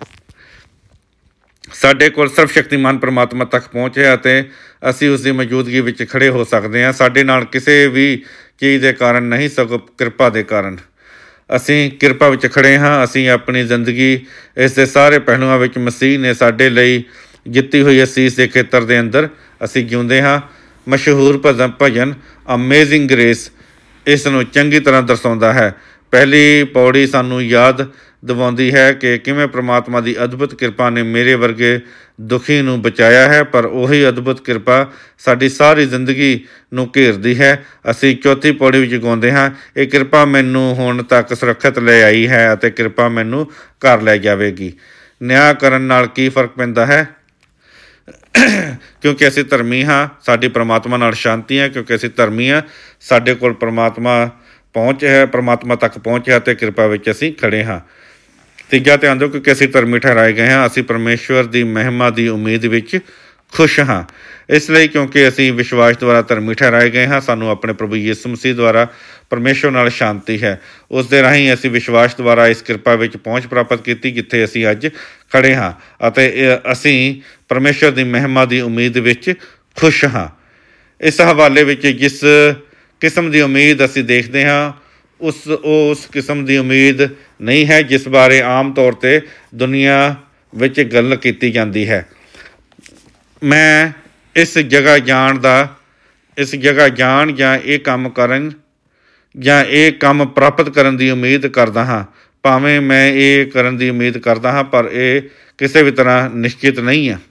ਸਾਡੇ ਕੋਲ ਸਰਬਸ਼ਕਤੀਮਾਨ ਪਰਮਾਤਮਾ ਤੱਕ ਪਹੁੰਚ ਹੈ ਅਤੇ ਅਸੀਂ ਉਸ ਦੀ ਮੌਜੂਦਗੀ ਵਿੱਚ ਖੜ੍ਹੇ ਹੋ ਸਕਦੇ ਹਾਂ। ਸਾਡੇ ਨਾਲ ਕਿਸੇ ਵੀ ਚੀਜ਼ ਦੇ ਕਾਰਨ ਨਹੀਂ, ਸਗੋਂ ਕਿਰਪਾ ਦੇ ਕਾਰਨ ਅਸੀਂ ਕਿਰਪਾ ਵਿੱਚ ਖੜ੍ਹੇ ਹਾਂ। ਅਸੀਂ ਆਪਣੀ ਜ਼ਿੰਦਗੀ ਇਸ ਦੇ ਸਾਰੇ ਪਹਿਲੂਆਂ ਵਿੱਚ ਮਸੀਹ ਨੇ ਸਾਡੇ ਲਈ ਜਿੱਤੀ ਹੋਈ ਅਸੀਸ ਦੇ ਖੇਤਰ ਦੇ ਅੰਦਰ ਅਸੀਂ ਜਿਉਂਦੇ ਹਾਂ। ਮਸ਼ਹੂਰ ਭਜਨ ਭਜਨ ਅਮੇਜ਼ਿੰਗ ਗ੍ਰੇਸ ਇਸ ਨੂੰ ਚੰਗੀ ਤਰ੍ਹਾਂ ਦਰਸਾਉਂਦਾ ਹੈ। ਪਹਿਲੀ ਪੌੜੀ ਸਾਨੂੰ ਯਾਦ ਦਿਵਾਉਂਦੀ ਹੈ ਕਿ ਕਿਵੇਂ ਪਰਮਾਤਮਾ ਦੀ ਅਦਭੁਤ ਕਿਰਪਾ ਨੇ ਮੇਰੇ ਵਰਗੇ ਦੁਖੀ ਨੂੰ ਬਚਾਇਆ ਹੈ, ਪਰ ਉਹੀ ਅਦਭੁਤ ਕਿਰਪਾ ਸਾਡੀ ਸਾਰੀ ਜ਼ਿੰਦਗੀ ਨੂੰ ਘੇਰਦੀ ਹੈ। ਅਸੀਂ ਚੌਥੀ ਪੌੜੀ ਵਿੱਚ ਗਾਉਂਦੇ ਹਾਂ, ਇਹ ਕਿਰਪਾ ਮੈਨੂੰ ਹੁਣ ਤੱਕ ਸੁਰੱਖਿਅਤ ਲੈ ਆਈ ਹੈ ਅਤੇ ਕਿਰਪਾ ਮੈਨੂੰ ਘਰ ਲੈ ਜਾਵੇਗੀ। ਨਿਆਂ ਕਰਨ ਨਾਲ ਕੀ ਫਰਕ ਪੈਂਦਾ ਹੈ? ਕਿਉਂਕਿ ਅਸੀਂ ਧਰਮੀ ਹਾਂ, ਸਾਡੀ ਪਰਮਾਤਮਾ ਨਾਲ ਸ਼ਾਂਤੀ ਹੈ। ਕਿਉਂਕਿ ਅਸੀਂ ਧਰਮੀ ਹਾਂ, ਸਾਡੇ ਕੋਲ ਪਰਮਾਤਮਾ ਪਹੁੰਚ ਹੈ, ਪਰਮਾਤਮਾ ਤੱਕ ਪਹੁੰਚ ਹੈ ਅਤੇ ਕਿਰਪਾ ਵਿੱਚ ਅਸੀਂ ਖੜ੍ਹੇ ਹਾਂ। ਤੀਜਾ ਧਿਆਨ ਦਿਓ, ਕਿਉਂਕਿ ਅਸੀਂ ਧਰਮੀ ਠਹਿਰਾਏ ਗਏ ਹਾਂ, ਅਸੀਂ ਪਰਮੇਸ਼ਵਰ ਦੀ ਮਹਿਮਾ ਦੀ ਉਮੀਦ ਵਿੱਚ ਖੁਸ਼ ਹਾਂ। ਇਸ ਲਈ ਕਿਉਂਕਿ ਅਸੀਂ ਵਿਸ਼ਵਾਸ ਦੁਆਰਾ ਧਰਮੀ ਠਹਿਰਾਏ ਗਏ ਹਾਂ, ਸਾਨੂੰ ਆਪਣੇ ਪ੍ਰਭੂ ਯਿਸੂ ਮਸੀਹ ਦੁਆਰਾ ਪਰਮੇਸ਼ਵਰ ਨਾਲ ਸ਼ਾਂਤੀ ਹੈ। ਉਸ ਦੇ ਰਾਹੀਂ ਅਸੀਂ ਵਿਸ਼ਵਾਸ ਦੁਆਰਾ ਇਸ ਕਿਰਪਾ ਵਿੱਚ ਪਹੁੰਚ ਪ੍ਰਾਪਤ ਕੀਤੀ ਜਿੱਥੇ ਅਸੀਂ ਅੱਜ ਖੜ੍ਹੇ ਹਾਂ, ਅਤੇ ਅਸੀਂ ਪਰਮੇਸ਼ਵਰ ਦੀ ਮਹਿਮਾ ਦੀ ਉਮੀਦ ਵਿੱਚ ਖੁਸ਼ ਹਾਂ। ਇਸ ਹਵਾਲੇ ਵਿੱਚ ਜਿਸ ਕਿਸਮ ਦੀ ਉਮੀਦ ਅਸੀਂ ਦੇਖਦੇ ਹਾਂ, ਉਸ ਉਹ ਉਸ ਕਿਸਮ ਦੀ ਉਮੀਦ ਨਹੀਂ ਹੈ ਜਿਸ ਬਾਰੇ ਆਮ ਤੌਰ 'ਤੇ ਦੁਨੀਆ ਵਿੱਚ ਗੱਲ ਕੀਤੀ ਜਾਂਦੀ ਹੈ। ਮੈਂ ਇਸ ਜਗ੍ਹਾ ਜਾਣ ਦਾ ਇਸ ਜਗ੍ਹਾ ਜਾਣ ਜਾਂ ਇਹ ਕੰਮ ਕਰਨ ਜਾਂ ਇਹ ਕੰਮ ਪ੍ਰਾਪਤ ਕਰਨ ਦੀ ਉਮੀਦ ਕਰਦਾ ਹਾਂ। ਭਾਵੇਂ ਮੈਂ ਇਹ ਕਰਨ ਦੀ ਉਮੀਦ ਕਰਦਾ ਹਾਂ, ਪਰ ਇਹ ਕਿਸੇ ਵੀ ਤਰ੍ਹਾਂ ਨਿਸ਼ਚਿਤ ਨਹੀਂ ਹੈ।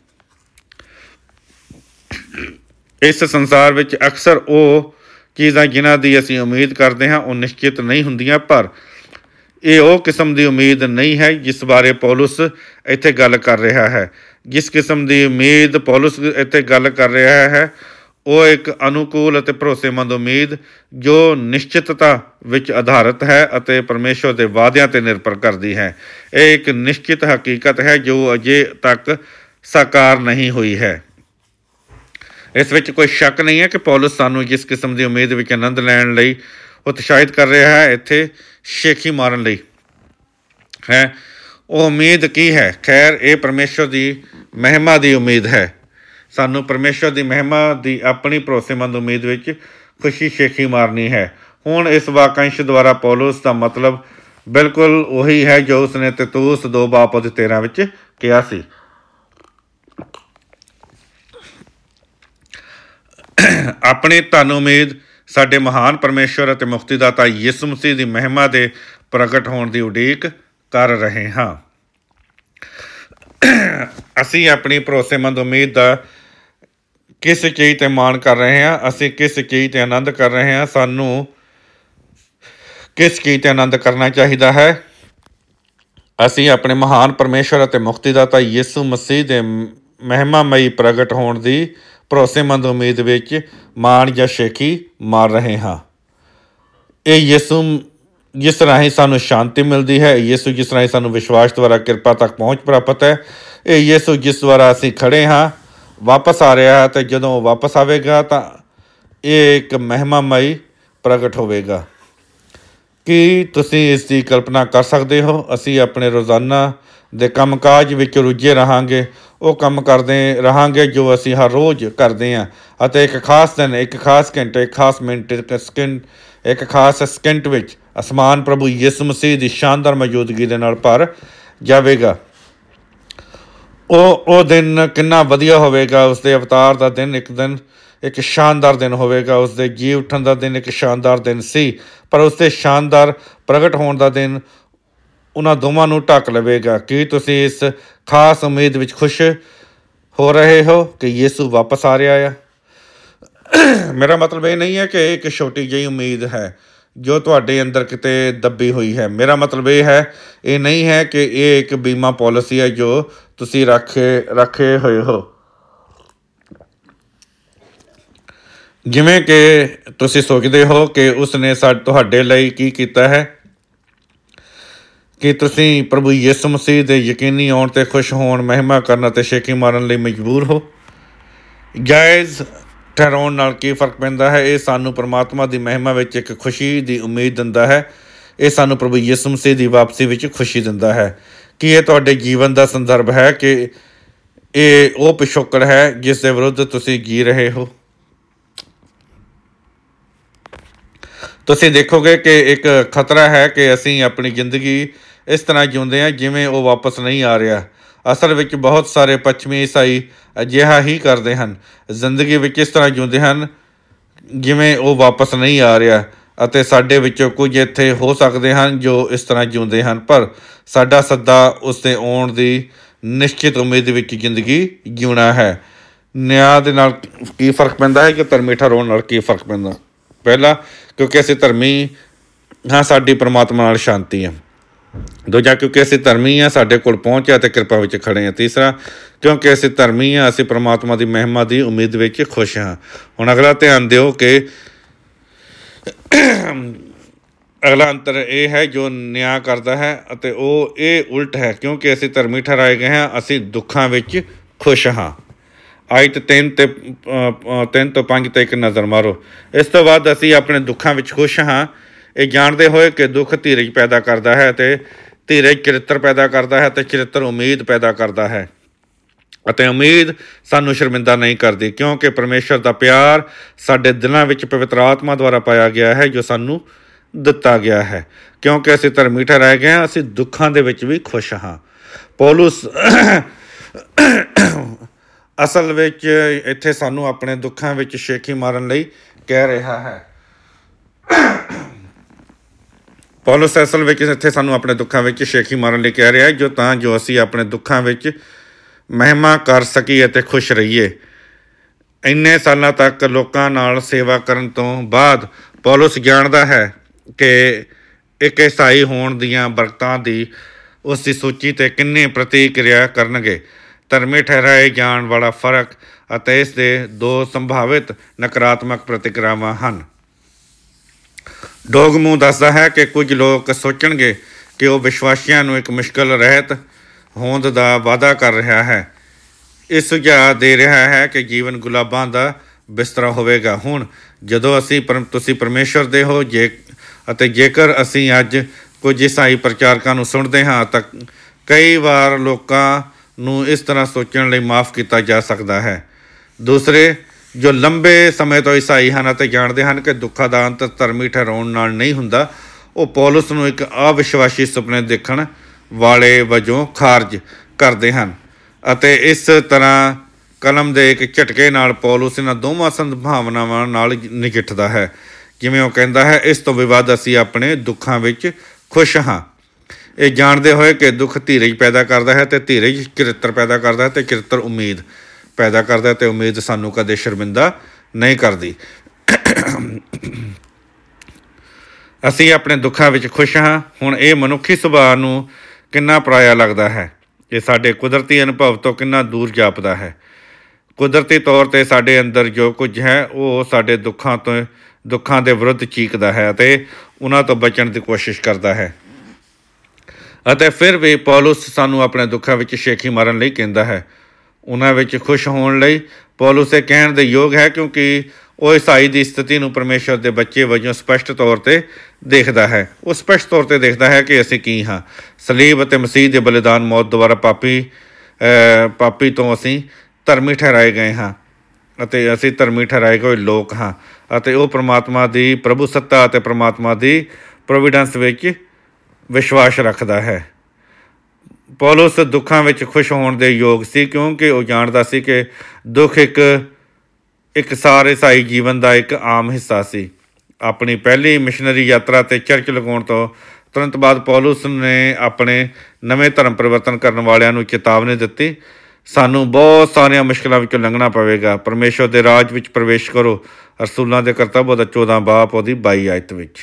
ਇਸ ਸੰਸਾਰ ਵਿੱਚ ਅਕਸਰ ਉਹ ਚੀਜ਼ਾਂ ਜਿਨ੍ਹਾਂ ਦੀ ਅਸੀਂ ਉਮੀਦ ਕਰਦੇ ਹਾਂ ਉਹ ਨਿਸ਼ਚਿਤ ਨਹੀਂ ਹੁੰਦੀਆਂ, ਪਰ ਇਹ ਉਹ ਕਿਸਮ ਦੀ ਉਮੀਦ ਨਹੀਂ ਹੈ ਜਿਸ ਬਾਰੇ ਪੌਲੁਸ ਇੱਥੇ ਗੱਲ ਕਰ ਰਿਹਾ ਹੈ। ਜਿਸ ਕਿਸਮ ਦੀ ਉਮੀਦ ਪੌਲੁਸ ਇੱਥੇ ਗੱਲ ਕਰ ਰਿਹਾ ਹੈ ਉਹ ਇੱਕ ਅਨੁਕੂਲ ਅਤੇ ਭਰੋਸੇਮੰਦ ਉਮੀਦ ਜੋ ਨਿਸ਼ਚਿਤਤਾ ਵਿੱਚ ਆਧਾਰਿਤ ਹੈ ਅਤੇ ਪਰਮੇਸ਼ਵਰ ਦੇ ਵਾਅਦਿਆਂ 'ਤੇ ਨਿਰਭਰ ਕਰਦੀ ਹੈ। ਇਹ ਇੱਕ ਨਿਸ਼ਚਿਤ ਹਕੀਕਤ ਹੈ ਜੋ ਅਜੇ ਤੱਕ ਸਾਕਾਰ ਨਹੀਂ ਹੋਈ ਹੈ। ਇਸ ਵਿੱਚ ਕੋਈ ਸ਼ੱਕ ਨਹੀਂ ਹੈ ਕਿ ਪੌਲੁਸ ਸਾਨੂੰ ਜਿਸ ਕਿਸਮ ਦੀ ਉਮੀਦ ਵਿੱਚ ਆਨੰਦ ਲੈਣ ਲਈ ਉਤਸ਼ਾਹਿਤ ਕਰ ਰਿਹਾ ਹੈ, ਇੱਥੇ ਸ਼ੇਖੀ ਮਾਰਨ ਲਈ ਹੈ। ਉਹ ਉਮੀਦ ਕੀ ਹੈ? ਖੈਰ, ਇਹ ਪਰਮੇਸ਼ਵਰ ਦੀ ਮਹਿਮਾ ਦੀ ਉਮੀਦ ਹੈ। ਸਾਨੂੰ ਪਰਮੇਸ਼ਵਰ ਦੀ ਮਹਿਮਾ ਦੀ ਆਪਣੀ ਭਰੋਸੇਮੰਦ ਉਮੀਦ ਵਿੱਚ ਖੁਸ਼ੀ ਸ਼ੇਖੀ ਮਾਰਨੀ ਹੈ। ਹੁਣ ਇਸ ਵਾਕੰਸ਼ ਦੁਆਰਾ ਪੌਲੁਸ ਦਾ ਮਤਲਬ ਬਿਲਕੁਲ ਉਹੀ ਹੈ ਜੋ ਉਸਨੇ ਤਿਤੂਸ ਦੋ ਬਾਬ ਉਹਦੇ ਤੇਰ੍ਹਾਂ ਵਿੱਚ ਕਿਹਾ ਸੀ। ਆਪਣੀ ਧਨ ਉਮੀਦ ਸਾਡੇ ਮਹਾਨ ਪਰਮੇਸ਼ਵਰ ਅਤੇ ਮੁਕਤੀਦਾਤਾ ਯਿਸੂ ਮਸੀਹ ਦੀ ਮਹਿਮਾ ਦੇ ਪ੍ਰਗਟ ਹੋਣ ਦੀ ਉਡੀਕ ਕਰ ਰਹੇ ਹਾਂ। ਅਸੀਂ ਆਪਣੀ ਭਰੋਸੇਮੰਦ ਉਮੀਦ ਦਾ ਕਿਸ ਚੀਜ਼ 'ਤੇ ਮਾਣ ਕਰ ਰਹੇ ਹਾਂ? ਅਸੀਂ ਕਿਸ ਚੀਜ਼ 'ਤੇ ਆਨੰਦ ਕਰ ਰਹੇ ਹਾਂ? ਸਾਨੂੰ ਕਿਸ ਚੀਜ਼ 'ਤੇ ਆਨੰਦ ਕਰਨਾ ਚਾਹੀਦਾ ਹੈ? ਅਸੀਂ ਆਪਣੇ ਮਹਾਨ ਪਰਮੇਸ਼ਵਰ ਅਤੇ ਮੁਕਤੀਦਾਤਾ ਯਿਸੂ ਮਸੀਹ ਦੇ ਮਹਿਮਾਮਈ ਪ੍ਰਗਟ ਹੋਣ ਦੀ ਭਰੋਸੇਮੰਦ ਉਮੀਦ ਵਿੱਚ ਮਾਣ ਜਾਂ ਸ਼ੇਖੀ ਮਾਰ ਰਹੇ ਹਾਂ। ਇਹ ਯਿਸੂ ਜਿਸ ਰਾਹੀਂ ਸਾਨੂੰ ਸ਼ਾਂਤੀ ਮਿਲਦੀ ਹੈ, ਯਿਸੂ ਜਿਸ ਰਾਹੀਂ ਸਾਨੂੰ ਵਿਸ਼ਵਾਸ ਦੁਆਰਾ ਕਿਰਪਾ ਤੱਕ ਪਹੁੰਚ ਪ੍ਰਾਪਤ ਹੈ, ਇਹ ਯਿਸੂ ਜਿਸ ਦੁਆਰਾ ਅਸੀਂ ਖੜ੍ਹੇ ਹਾਂ ਵਾਪਸ ਆ ਰਿਹਾ ਹੈ, ਅਤੇ ਜਦੋਂ ਉਹ ਵਾਪਸ ਆਵੇਗਾ ਤਾਂ ਇਹ ਇੱਕ ਮਹਿਮਾਮਈ ਪ੍ਰਗਟ ਹੋਵੇਗਾ। ਕੀ ਤੁਸੀਂ ਇਸ ਦੀ ਕਲਪਨਾ ਕਰ ਸਕਦੇ ਹੋ? ਅਸੀਂ ਆਪਣੇ ਰੋਜ਼ਾਨਾ ਦੇ ਕੰਮਕਾਜ ਵਿੱਚ ਰੁੱਝੇ ਰਹਾਂਗੇ, ਉਹ ਕੰਮ ਕਰਦੇ ਰਹਾਂਗੇ ਜੋ ਅਸੀਂ ਹਰ ਰੋਜ਼ ਕਰਦੇ ਹਾਂ, ਅਤੇ ਇੱਕ ਖਾਸ ਦਿਨ, ਇੱਕ ਖਾਸ ਘੰਟੇ, ਇੱਕ ਖਾਸ ਮਿੰਟ, ਇੱਕ ਸਕਿੰਟ ਇੱਕ ਖਾਸ ਸਕਿੰਟ ਵਿੱਚ ਅਸਮਾਨ ਪ੍ਰਭੂ ਯਿਸੂ ਮਸੀਹ ਦੀ ਸ਼ਾਨਦਾਰ ਮੌਜੂਦਗੀ ਦੇ ਨਾਲ ਭਰ ਜਾਵੇਗਾ। ਉਹ ਉਹ ਦਿਨ ਕਿੰਨਾ ਵਧੀਆ ਹੋਵੇਗਾ! ਉਸਦੇ ਅਵਤਾਰ ਦਾ ਦਿਨ ਇੱਕ ਦਿਨ ਇੱਕ ਸ਼ਾਨਦਾਰ ਦਿਨ ਹੋਵੇਗਾ। ਉਸਦੇ ਜੀ ਉੱਠਣ ਦਾ ਦਿਨ ਇੱਕ ਸ਼ਾਨਦਾਰ ਦਿਨ ਸੀ, ਪਰ ਉਸਦੇ ਸ਼ਾਨਦਾਰ ਪ੍ਰਗਟ ਹੋਣ ਦਾ ਦਿਨ ਉਹਨਾਂ ਦੋਵਾਂ ਨੂੰ ਢੱਕ ਲਵੇਗਾ। ਕੀ ਤੁਸੀਂ ਇਸ ਖਾਸ ਉਮੀਦ ਵਿੱਚ ਖੁਸ਼ ਹੋ ਰਹੇ ਹੋ ਕਿ ਯਿਸੂ ਵਾਪਸ ਆ ਰਿਹਾ ਆ? ਮੇਰਾ ਮਤਲਬ ਇਹ ਨਹੀਂ ਹੈ ਕਿ ਇਹ ਇੱਕ ਛੋਟੀ ਜਿਹੀ ਉਮੀਦ ਹੈ ਜੋ ਤੁਹਾਡੇ ਅੰਦਰ ਕਿਤੇ ਦੱਬੀ ਹੋਈ ਹੈ। ਮੇਰਾ ਮਤਲਬ ਇਹ ਹੈ ਇਹ ਨਹੀਂ ਹੈ ਕਿ ਇਹ ਇੱਕ ਬੀਮਾ ਪੋਲਿਸੀ ਹੈ ਜੋ ਤੁਸੀਂ ਰੱਖੇ ਰੱਖੇ ਹੋਏ ਹੋ। ਜਿਵੇਂ ਕਿ ਤੁਸੀਂ ਸੋਚਦੇ ਹੋ ਕਿ ਉਸਨੇ ਸਾ ਤੁਹਾਡੇ ਲਈ ਕੀ ਕੀਤਾ ਹੈ। ਕੀ ਤੁਸੀਂ ਪ੍ਰਭੂ ਯਿਸੂ ਮਸੀਹ ਦੇ ਯਕੀਨੀ ਆਉਣ 'ਤੇ ਖੁਸ਼ ਹੋਣ, ਮਹਿਮਾ ਕਰਨ ਅਤੇ ਸ਼ੇਖੀ ਮਾਰਨ ਲਈ ਮਜਬੂਰ ਹੋ? ਜਾਇਜ਼ ਠਹਿਰਾਉਣ ਨਾਲ ਕੀ ਫਰਕ ਪੈਂਦਾ ਹੈ? ਇਹ ਸਾਨੂੰ ਪਰਮਾਤਮਾ ਦੀ ਮਹਿਮਾ ਵਿੱਚ ਇੱਕ ਖੁਸ਼ੀ ਦੀ ਉਮੀਦ ਦਿੰਦਾ ਹੈ। ਇਹ ਸਾਨੂੰ ਪ੍ਰਭੂ ਯਿਸੂ ਮਸੀਹ ਦੀ ਵਾਪਸੀ ਵਿੱਚ ਖੁਸ਼ੀ ਦਿੰਦਾ ਹੈ। ਕੀ ਇਹ ਤੁਹਾਡੇ ਜੀਵਨ ਦਾ ਸੰਦਰਭ ਹੈ ਕਿ ਇਹ ਉਹ ਪਿਛੋਕੜ ਹੈ ਜਿਸ ਦੇ ਵਿਰੁੱਧ ਤੁਸੀਂ ਜੀ ਰਹੇ ਹੋ? ਤੁਸੀਂ ਦੇਖੋਗੇ ਕਿ ਇੱਕ ਖਤਰਾ ਹੈ ਕਿ ਅਸੀਂ ਆਪਣੀ ਜ਼ਿੰਦਗੀ ਇਸ ਤਰ੍ਹਾਂ ਜਿਉਂਦੇ ਹਾਂ ਜਿਵੇਂ ਉਹ ਵਾਪਸ ਨਹੀਂ ਆ ਰਿਹਾ। ਅਸਲ ਵਿੱਚ ਬਹੁਤ ਸਾਰੇ ਪੱਛਮੀ ਈਸਾਈ ਅਜਿਹਾ ਹੀ ਕਰਦੇ ਹਨ, ਜ਼ਿੰਦਗੀ ਵਿੱਚ ਇਸ ਤਰ੍ਹਾਂ ਜਿਉਂਦੇ ਹਨ ਜਿਵੇਂ ਉਹ ਵਾਪਸ ਨਹੀਂ ਆ ਰਿਹਾ, ਅਤੇ ਸਾਡੇ ਵਿੱਚੋਂ ਕੁਝ ਇੱਥੇ ਹੋ ਸਕਦੇ ਹਨ ਜੋ ਇਸ ਤਰ੍ਹਾਂ ਜਿਉਂਦੇ ਹਨ, ਪਰ ਸਾਡਾ ਸੱਦਾ ਉਸ ਦੇ ਆਉਣ ਦੀ ਨਿਸ਼ਚਿਤ ਉਮੀਦ ਵਿੱਚ ਜ਼ਿੰਦਗੀ ਜਿਉਣਾ ਹੈ। ਨਿਆਂ ਦੇ ਨਾਲ ਕੀ ਫਰਕ ਪੈਂਦਾ ਹੈ ਕਿ ਧਰਮੀ ਠਹਿਰਾਉਣ ਨਾਲ ਕੀ ਫਰਕ ਪੈਂਦਾ? ਪਹਿਲਾ, ਕਿਉਂਕਿ ਅਸੀਂ ਧਰਮੀ ਹਾਂ, ਸਾਡੀ ਪਰਮਾਤਮਾ ਨਾਲ ਸ਼ਾਂਤੀ ਹੈ। ਦੂਜਾ, ਕਿਉਂਕਿ ਅਸੀਂ ਧਰਮੀ ਹਾਂ, ਸਾਡੇ ਕੋਲ ਪਹੁੰਚ ਹੈ ਅਤੇ ਕਿਰਪਾ ਵਿੱਚ ਖੜ੍ਹੇ ਹਾਂ। ਤੀਸਰਾ, ਕਿਉਂਕਿ ਅਸੀਂ ਧਰਮੀ ਹਾਂ, ਅਸੀਂ ਪਰਮਾਤਮਾ ਦੀ ਮਹਿਮਾ ਦੀ ਉਮੀਦ ਵਿੱਚ ਖੁਸ਼ ਹਾਂ। ਹੁਣ ਅਗਲਾ ਧਿਆਨ ਦਿਓ ਕਿ ਅਗਲਾ ਅੰਤਰ ਇਹ ਹੈ ਜੋ ਨਿਆਂ ਕਰਦਾ ਹੈ, ਅਤੇ ਉਹ ਇਹ ਉਲਟ ਹੈ। ਕਿਉਂਕਿ ਅਸੀਂ ਧਰਮੀ ਠਹਿਰਾਏ ਗਏ ਹਾਂ, ਅਸੀਂ ਦੁੱਖਾਂ ਵਿੱਚ ਖੁਸ਼ ਹਾਂ। ਆਇਤ ਤਿੰਨ ਤੇ ਤਿੰਨ ਤੋਂ ਪੰਜ 'ਤੇ ਇੱਕ ਨਜ਼ਰ ਮਾਰੋ। ਇਸ ਤੋਂ ਬਾਅਦ ਅਸੀਂ ਆਪਣੇ ਦੁੱਖਾਂ ਵਿੱਚ ਖੁਸ਼ ਹਾਂ, ਇਹ ਜਾਣਦੇ ਹੋਏ ਕਿ ਦੁੱਖ ਧੀਰਜ ਪੈਦਾ ਕਰਦਾ ਹੈ, ਅਤੇ ਧੀਰਜ ਚਰਿੱਤਰ ਪੈਦਾ ਕਰਦਾ ਹੈ, ਅਤੇ ਚਰਿੱਤਰ ਉਮੀਦ ਪੈਦਾ ਕਰਦਾ ਹੈ, ਅਤੇ ਉਮੀਦ ਸਾਨੂੰ ਸ਼ਰਮਿੰਦਾ ਨਹੀਂ ਕਰਦੀ, ਕਿਉਂਕਿ ਪਰਮੇਸ਼ਰ ਦਾ ਪਿਆਰ ਸਾਡੇ ਦਿਲਾਂ ਵਿੱਚ ਪਵਿੱਤਰ ਆਤਮਾ ਦੁਆਰਾ ਪਾਇਆ ਗਿਆ ਹੈ ਜੋ ਸਾਨੂੰ ਦਿੱਤਾ ਗਿਆ ਹੈ। ਕਿਉਂਕਿ ਅਸੀਂ ਧਰਮੀ ਠਹਿਰਾਏ ਗਏ ਹਾਂ, ਅਸੀਂ ਦੁੱਖਾਂ ਦੇ ਵਿੱਚ ਵੀ ਖੁਸ਼ ਹਾਂ। ਪੌਲੁਸ ਅਸਲ ਵਿੱਚ ਇੱਥੇ ਸਾਨੂੰ ਆਪਣੇ ਦੁੱਖਾਂ ਵਿੱਚ ਸ਼ੇਖੀ ਮਾਰਨ ਲਈ ਕਹਿ ਰਿਹਾ ਹੈ। ਪੌਲੁਸ ਅਸਲ ਵਿੱਚ ਇੱਥੇ ਸਾਨੂੰ ਆਪਣੇ ਦੁੱਖਾਂ ਵਿੱਚ ਸ਼ੇਖੀ ਮਾਰਨ ਲਈ ਕਹਿ ਰਿਹਾ ਹੈ, ਜੋ ਤਾਂ ਜੋ ਅਸੀਂ ਆਪਣੇ ਦੁੱਖਾਂ ਵਿੱਚ ਮਹਿਮਾ ਕਰ ਸਕੀਏ ਅਤੇ ਖੁਸ਼ ਰਹੀਏ। ਇੰਨੇ ਸਾਲਾਂ ਤੱਕ ਲੋਕਾਂ ਨਾਲ ਸੇਵਾ ਕਰਨ ਤੋਂ ਬਾਅਦ ਪੌਲੁਸ ਜਾਣਦਾ ਹੈ ਕਿ ਇੱਕ ਈਸਾਈ ਹੋਣ ਦੀਆਂ ਬਰਕਤਾਂ ਦੀ ਉਸ ਦੀ ਸੂਚੀ 'ਤੇ ਕਿੰਨੀ ਪ੍ਰਤੀਕਿਰਿਆ ਕਰਨਗੇ। ਧਰਮੀ ਠਹਿਰਾਏ ਜਾਣ ਵਾਲਾ ਫਰਕ ਅਤੇ ਇਸ ਦੇ ਦੋ ਸੰਭਾਵਿਤ ਨਕਾਰਾਤਮਕ ਪ੍ਰਤੀਕਿਰਿਆਵਾਂ ਹਨ। ਡੋਗਮੂ ਦੱਸਦਾ ਹੈ ਕਿ ਕੁਝ ਲੋਕ ਸੋਚਣਗੇ ਕਿ ਉਹ ਵਿਸ਼ਵਾਸੀਆਂ ਨੂੰ ਇੱਕ ਮੁਸ਼ਕਿਲ ਰਹਿਤ ਹੋਂਦ ਦਾ ਵਾਅਦਾ ਕਰ ਰਿਹਾ ਹੈ। ਇਹ ਸੁਝਾਅ ਦੇ ਰਿਹਾ ਹੈ ਕਿ ਜੀਵਨ ਗੁਲਾਬਾਂ ਦਾ ਬਿਸਤਰਾ ਹੋਵੇਗਾ। ਹੁਣ ਜਦੋਂ ਅਸੀਂ ਪਰ ਤੁਸੀਂ ਪਰਮੇਸ਼ਵਰ ਦੇ ਹੋ ਜੇ ਅਤੇ ਜੇਕਰ ਅਸੀਂ ਅੱਜ ਕੁਝ ਈਸਾਈ ਪ੍ਰਚਾਰਕਾਂ ਨੂੰ ਸੁਣਦੇ ਹਾਂ ਤਾਂ ਕਈ ਵਾਰ ਲੋਕਾਂ ਨੂੰ ਇਸ ਤਰ੍ਹਾਂ ਸੋਚਣ ਲਈ ਮਾਫ਼ ਕੀਤਾ ਜਾ ਸਕਦਾ ਹੈ। ਦੂਸਰੇ ਜੋ ਲੰਬੇ ਸਮੇਂ ਤੋਂ ਈਸਾਈ ਹਨ ਅਤੇ ਜਾਣਦੇ ਹਨ ਕਿ ਦੁੱਖਾਂ ਦਾ ਅੰਤ ਧਰਮੀ ਠਹਿਰਾਉਣ ਨਾਲ ਨਹੀਂ ਹੁੰਦਾ, ਉਹ ਪੌਲੁਸ ਨੂੰ ਇੱਕ ਅਵਿਸ਼ਵਾਸੀ ਸੁਪਨੇ ਦੇਖਣ ਵਾਲੇ ਵਜੋਂ ਖਾਰਜ ਕਰਦੇ ਹਨ, ਅਤੇ ਇਸ ਤਰ੍ਹਾਂ ਕਲਮ ਦੇ ਇੱਕ ਝਟਕੇ ਨਾਲ ਪੌਲੁਸ ਇਹਨਾਂ ਦੋਵਾਂ ਸੰਭਾਵਨਾਵਾਂ ਨਾਲ ਨਜਿੱਠਦਾ ਹੈ। ਜਿਵੇਂ ਉਹ ਕਹਿੰਦਾ ਹੈ, ਇਸ ਤੋਂ ਵੀ ਵੱਧ ਅਸੀਂ ਆਪਣੇ ਦੁੱਖਾਂ ਵਿੱਚ ਖੁਸ਼ ਹਾਂ। ਇਹ ਜਾਣਦੇ ਹੋਏ ਕਿ ਦੁੱਖ ਧੀਰਜ ਪੈਦਾ ਕਰਦਾ ਹੈ ਅਤੇ ਧੀਰਜ ਚਰਿੱਤਰ ਪੈਦਾ ਕਰਦਾ ਹੈ ਅਤੇ ਚਰਿੱਤਰ ਉਮੀਦ ਪੈਦਾ ਕਰਦਾ ਹੈ ਅਤੇ ਉਮੀਦ ਸਾਨੂੰ ਕਦੇ ਸ਼ਰਮਿੰਦਾ ਨਹੀਂ ਕਰਦੀ। ਅਸੀਂ ਆਪਣੇ ਦੁੱਖਾਂ ਵਿੱਚ ਖੁਸ਼ ਹਾਂ। ਹੁਣ ਇਹ ਮਨੁੱਖੀ ਸੁਭਾਅ ਨੂੰ ਕਿੰਨਾ ਪਰਾਇਆ ਲੱਗਦਾ ਹੈ। ਇਹ ਸਾਡੇ ਕੁਦਰਤੀ ਅਨੁਭਵ ਤੋਂ ਕਿੰਨਾ ਦੂਰ ਜਾਪਦਾ ਹੈ। ਕੁਦਰਤੀ ਤੌਰ 'ਤੇ ਸਾਡੇ ਅੰਦਰ ਜੋ ਕੁਝ ਹੈ ਉਹ ਸਾਡੇ ਦੁੱਖਾਂ ਤੋਂ ਦੁੱਖਾਂ ਦੇ ਵਿਰੁੱਧ ਚੀਕਦਾ ਹੈ ਅਤੇ ਉਹਨਾਂ ਤੋਂ ਬਚਣ ਦੀ ਕੋਸ਼ਿਸ਼ ਕਰਦਾ ਹੈ। ਅਤੇ ਫਿਰ ਵੀ ਪੌਲੁਸ ਸਾਨੂੰ ਆਪਣੇ ਦੁੱਖਾਂ ਵਿੱਚ ਸ਼ੇਖੀ ਮਾਰਨ ਲਈ ਕਹਿੰਦਾ ਹੈ। ਉਹਨਾਂ ਵਿੱਚ ਖੁਸ਼ ਹੋਣ ਲਈ ਪੌਲੁਸ ਇਹ ਕਹਿਣ ਦੇ ਯੋਗ ਹੈ ਕਿਉਂਕਿ ਉਹ ਈਸਾਈ ਦੀ ਸਥਿਤੀ ਨੂੰ ਪਰਮੇਸ਼ਰ ਦੇ ਬੱਚੇ ਵਜੋਂ ਸਪਸ਼ਟ ਤੌਰ 'ਤੇ ਦੇਖਦਾ ਹੈ। ਉਹ ਸਪਸ਼ਟ ਤੌਰ 'ਤੇ ਦੇਖਦਾ ਹੈ ਕਿ ਅਸੀਂ ਕੀ ਹਾਂ। ਸਲੀਬ ਅਤੇ ਮਸੀਹ ਦੇ ਬਲੀਦਾਨ ਮੌਤ ਦੁਆਰਾ ਪਾਪੀ ਪਾਪੀ ਤੋਂ ਅਸੀਂ ਧਰਮੀ ਠਹਿਰਾਏ ਗਏ ਹਾਂ ਅਤੇ ਅਸੀਂ ਧਰਮੀ ਠਹਿਰਾਏ ਗਏ ਲੋਕ ਹਾਂ ਅਤੇ ਉਹ ਪਰਮਾਤਮਾ ਦੀ ਪ੍ਰਭੂ ਸੱਤਾ ਅਤੇ ਪਰਮਾਤਮਾ ਦੀ ਪ੍ਰੋਵੀਡੈਂਸ ਵਿੱਚ ਵਿਸ਼ਵਾਸ ਰੱਖਦਾ ਹੈ। ਪੌਲੁਸ ਦੁੱਖਾਂ ਵਿੱਚ ਖੁਸ਼ ਹੋਣ ਦੇ ਯੋਗ ਸੀ ਕਿਉਂਕਿ ਉਹ ਜਾਣਦਾ ਸੀ ਕਿ ਦੁੱਖ ਇੱਕ ਇੱਕ ਸਾਰੇ ਈਸਾਈ ਜੀਵਨ ਦਾ ਇੱਕ ਆਮ ਹਿੱਸਾ ਸੀ। ਆਪਣੀ ਪਹਿਲੀ ਮਿਸ਼ਨਰੀ ਯਾਤਰਾ 'ਤੇ ਚਰਚ ਲਗਾਉਣ ਤੋਂ ਤੁਰੰਤ ਬਾਅਦ ਪੌਲੁਸ ਨੇ ਆਪਣੇ ਨਵੇਂ ਧਰਮ ਪਰਿਵਰਤਨ ਕਰਨ ਵਾਲਿਆਂ ਨੂੰ ਚੇਤਾਵਨੀ ਦਿੱਤੀ, ਸਾਨੂੰ ਬਹੁਤ ਸਾਰੀਆਂ ਮੁਸ਼ਕਿਲਾਂ ਵਿੱਚੋਂ ਲੰਘਣਾ ਪਵੇਗਾ। ਪਰਮੇਸ਼ਰ ਦੇ ਰਾਜ ਵਿੱਚ ਪ੍ਰਵੇਸ਼ ਕਰੋ। ਰਸੂਲਾਂ ਦੇ ਕਰਤੱਵ ਉਹਦਾ ਚੌਦਾਂ ਬਾਬ ਉਹਦੀ ਬਾਈ ਆਇਤ ਵਿੱਚ।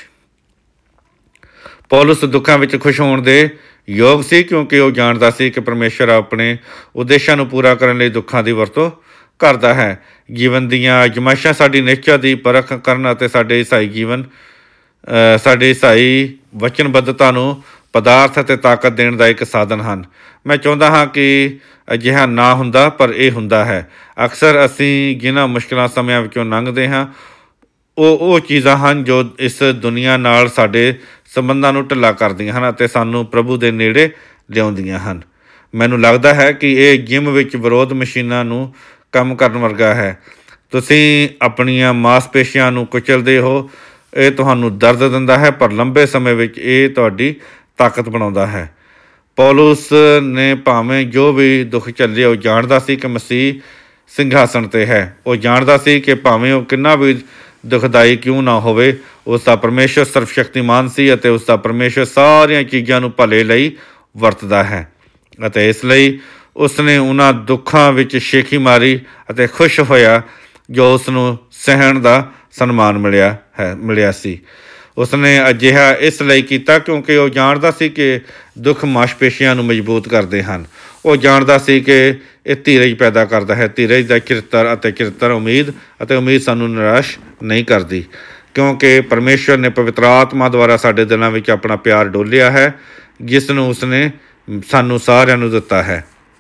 ਪੌਲੁਸ ਦੁੱਖਾਂ ਵਿੱਚ ਖੁਸ਼ ਹੋਣ ਦੇ ਯੋਗ ਸੀ ਕਿਉਂਕਿ ਉਹ ਜਾਣਦਾ ਸੀ ਕਿ ਪਰਮੇਸ਼ਰ ਆਪਣੇ ਉਦੇਸ਼ਾਂ ਨੂੰ ਪੂਰਾ ਕਰਨ ਲਈ ਦੁੱਖਾਂ ਦੀ ਵਰਤੋਂ ਕਰਦਾ ਹੈ। ਜੀਵਨ ਦੀਆਂ ਅਜ਼ਮਾਇਸ਼ਾਂ ਸਾਡੀ ਨਿਸ਼ਚਾ ਦੀ ਪਰਖ ਕਰਨ ਅਤੇ ਸਾਡੇ ਈਸਾਈ ਜੀਵਨ ਸਾਡੇ ਈਸਾਈ ਵਚਨਬੱਧਤਾ ਨੂੰ ਪਦਾਰਥ ਅਤੇ ਤਾਕਤ ਦੇਣ ਦਾ ਇੱਕ ਸਾਧਨ ਹਨ। ਮੈਂ ਚਾਹੁੰਦਾ ਹਾਂ ਕਿ ਅਜਿਹਾ ਨਾ ਹੁੰਦਾ, ਪਰ ਇਹ ਹੁੰਦਾ ਹੈ। ਅਕਸਰ ਅਸੀਂ ਜਿਨ੍ਹਾਂ ਮੁਸ਼ਕਿਲਾਂ ਸਮਿਆਂ ਵਿੱਚੋਂ ਲੰਘਦੇ ਹਾਂ ਉਹ ਉਹ ਚੀਜ਼ਾਂ ਹਨ ਜੋ ਇਸ ਦੁਨੀਆ ਨਾਲ ਸਾਡੇ ਸੰਬੰਧਾਂ ਨੂੰ ਢਿੱਲਾ ਕਰਦੀਆਂ ਹਨ ਅਤੇ ਸਾਨੂੰ ਪ੍ਰਭੂ ਦੇ ਨੇੜੇ ਲਿਆਉਂਦੀਆਂ ਹਨ। ਮੈਨੂੰ ਲੱਗਦਾ ਹੈ ਕਿ ਇਹ ਜਿਮ ਵਿੱਚ ਵਿਰੋਧ ਮਸ਼ੀਨਾਂ ਨੂੰ ਕੰਮ ਕਰਨ ਵਰਗਾ ਹੈ। ਤੁਸੀਂ ਆਪਣੀਆਂ ਮਾਸਪੇਸ਼ੀਆਂ ਨੂੰ ਕੁਚਲਦੇ ਹੋ, ਇਹ ਤੁਹਾਨੂੰ ਦਰਦ ਦਿੰਦਾ ਹੈ, ਪਰ ਲੰਬੇ ਸਮੇਂ ਵਿੱਚ ਇਹ ਤੁਹਾਡੀ ਤਾਕਤ ਬਣਾਉਂਦਾ ਹੈ। ਪੌਲੁਸ ਨੇ ਭਾਵੇਂ ਜੋ ਵੀ ਦੁੱਖ ਝੱਲੇ, ਉਹ ਜਾਣਦਾ ਸੀ ਕਿ ਮਸੀਹ ਸਿੰਘਾਸਣ 'ਤੇ ਹੈ। ਉਹ ਜਾਣਦਾ ਸੀ ਕਿ ਭਾਵੇਂ ਉਹ ਕਿੰਨਾ ਵੀ ਦੁਖਦਾਈ ਕਿਉਂ ਨਾ ਹੋਵੇ, ਉਸ ਦਾ ਪਰਮੇਸ਼ਰ ਸਰਵਸ਼ਕਤੀਮਾਨ ਸੀ ਅਤੇ ਉਸ ਦਾ ਪਰਮੇਸ਼ਰ ਸਾਰੀਆਂ ਚੀਜ਼ਾਂ ਨੂੰ ਭਲੇ ਲਈ ਵਰਤਦਾ ਹੈ ਅਤੇ ਇਸ ਲਈ ਉਸ ਨੇ ਉਹਨਾਂ ਦੁੱਖਾਂ ਵਿੱਚ ਸ਼ੇਖੀ ਮਾਰੀ ਅਤੇ ਖੁਸ਼ ਹੋਇਆ ਜੋ ਉਸ ਨੂੰ ਸਹਿਣ ਦਾ ਸਨਮਾਨ ਮਿਲਿਆ ਹੈ ਮਿਲਿਆ ਸੀ। ਉਸ ਨੇ ਅਜਿਹਾ ਇਸ ਲਈ ਕੀਤਾ ਕਿਉਂਕਿ ਉਹ ਜਾਣਦਾ ਸੀ ਕਿ ਦੁੱਖ ਮਾਸਪੇਸ਼ੀਆਂ ਨੂੰ ਮਜ਼ਬੂਤ ਕਰਦੇ ਹਨ। ਉਹ ਜਾਣਦਾ ਸੀ ਕਿ ਇਹ ਧੀਰਜ ਪੈਦਾ ਕਰਦਾ ਹੈ। ਧੀਰਜ ਦਾ ਚਰਿੱਤਰ ਅਤੇ ਚਰਿੱਤਰ ਉਮੀਦ ਅਤੇ ਉਮੀਦ ਸਾਨੂੰ ਨਿਰਾਸ਼ ਨਹੀਂ ਕਰਦੀ ਕਿਉਂਕਿ ਪਰਮੇਸ਼ਰ ਨੇ ਪਵਿੱਤਰ ਆਤਮਾ ਦੁਆਰਾ ਸਾਡੇ ਦਿਲਾਂ ਵਿੱਚ ਆਪਣਾ ਪਿਆਰ ਡੋਲਿਆ ਹੈ, ਜਿਸ ਨੂੰ ਉਸਨੇ ਸਾਨੂੰ ਸਾਰਿਆਂ ਨੂੰ ਦਿੱਤਾ ਹੈ।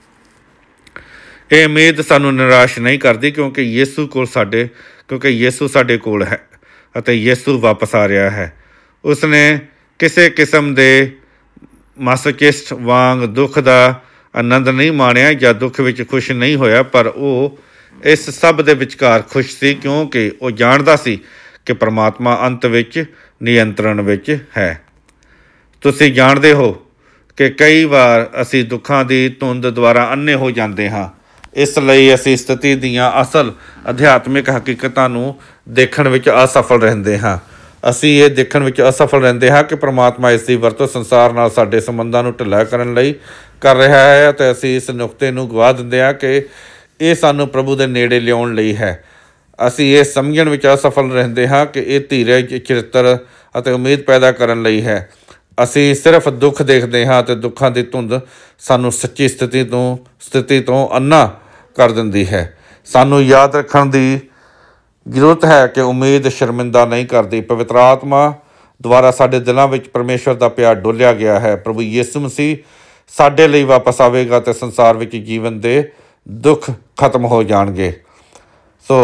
ਇਹ ਉਮੀਦ ਸਾਨੂੰ ਨਿਰਾਸ਼ ਨਹੀਂ ਕਰਦੀ ਕਿਉਂਕਿ ਯਿਸੂ ਕੋਲ ਸਾਡੇ ਕਿਉਂਕਿ ਯਿਸੂ ਸਾਡੇ ਕੋਲ ਹੈ ਅਤੇ ਯਿਸੂ ਵਾਪਸ ਆ ਰਿਹਾ ਹੈ। ਉਸਨੇ ਕਿਸੇ ਕਿਸਮ ਦੇ ਮਾਸੋਚਿਸਟ ਵਾਂਗ ਦੁੱਖ ਦਾ ਆਨੰਦ ਨਹੀਂ ਮਾਣਿਆ ਜਾਂ ਦੁੱਖ ਵਿੱਚ ਖੁਸ਼ ਨਹੀਂ ਹੋਇਆ, ਪਰ ਉਹ ਇਸ ਸਭ ਦੇ ਵਿਚਕਾਰ ਖੁਸ਼ ਸੀ ਕਿਉਂਕਿ ਉਹ ਜਾਣਦਾ ਸੀ ਕਿ ਪਰਮਾਤਮਾ ਅੰਤ ਵਿੱਚ ਨਿਯੰਤਰਣ ਵਿੱਚ ਹੈ। ਤੁਸੀਂ ਜਾਣਦੇ ਹੋ ਕਿ ਕਈ ਵਾਰ ਅਸੀਂ ਦੁੱਖਾਂ ਦੀ ਧੁੰਦ ਦੁਆਰਾ ਅੰਨ੍ਹੇ ਹੋ ਜਾਂਦੇ ਹਾਂ। ਇਸ ਲਈ ਅਸੀਂ ਸਥਿਤੀ ਦੀਆਂ ਅਸਲ ਅਧਿਆਤਮਿਕ ਹਕੀਕਤਾਂ ਨੂੰ ਦੇਖਣ ਵਿੱਚ ਅਸਫਲ ਰਹਿੰਦੇ ਹਾਂ। ਅਸੀਂ ਇਹ ਦੇਖਣ ਵਿੱਚ ਅਸਫਲ ਰਹਿੰਦੇ ਹਾਂ ਕਿ ਪਰਮਾਤਮਾ ਇਸ ਦੀ ਵਰਤੋਂ ਸੰਸਾਰ ਨਾਲ ਸਾਡੇ ਸੰਬੰਧਾਂ ਨੂੰ ਢਿੱਲਾ ਕਰਨ ਲਈ ਕਰ ਰਿਹਾ ਹੈ ਅਤੇ ਅਸੀਂ ਇਸ ਨੁਕਤੇ ਨੂੰ ਗਵਾ ਦਿੰਦੇ ਹਾਂ ਕਿ ਇਹ ਸਾਨੂੰ ਪ੍ਰਭੂ ਦੇ ਨੇੜੇ ਲਿਆਉਣ ਲਈ ਹੈ। ਅਸੀਂ ਇਹ ਸਮਝਣ ਵਿੱਚ ਅਸਫਲ ਰਹਿੰਦੇ ਹਾਂ ਕਿ ਇਹ ਧੀਰਜ, ਚਰਿੱਤਰ ਅਤੇ ਉਮੀਦ ਪੈਦਾ ਕਰਨ ਲਈ ਹੈ। ਅਸੀਂ ਸਿਰਫ ਦੁੱਖ ਦੇਖਦੇ ਹਾਂ ਅਤੇ ਦੁੱਖਾਂ ਦੀ ਧੁੰਦ ਸਾਨੂੰ ਸੱਚੀ ਸਥਿਤੀ ਤੋਂ ਸਥਿਤੀ ਤੋਂ ਅੰਨਾ ਕਰ ਦਿੰਦੀ ਹੈ। ਸਾਨੂੰ ਯਾਦ ਰੱਖਣ ਦੀ ਜ਼ਰੂਰਤ ਹੈ ਕਿ ਉਮੀਦ ਸ਼ਰਮਿੰਦਾ ਨਹੀਂ ਕਰਦੀ। ਪਵਿੱਤਰ ਆਤਮਾ ਦੁਆਰਾ ਸਾਡੇ ਦਿਲਾਂ ਵਿੱਚ ਪਰਮੇਸ਼ਰ ਦਾ ਪਿਆਰ ਡੋਲਿਆ ਗਿਆ ਹੈ। ਪ੍ਰਭੂ ਯਿਸੂ ਮਸੀਹ ਸਾਡੇ ਲਈ ਵਾਪਸ ਆਵੇਗਾ ਅਤੇ ਸੰਸਾਰ ਵਿੱਚ ਜੀਵਨ ਦੇ ਦੁੱਖ ਖਤਮ ਹੋ ਜਾਣਗੇ। ਸੋ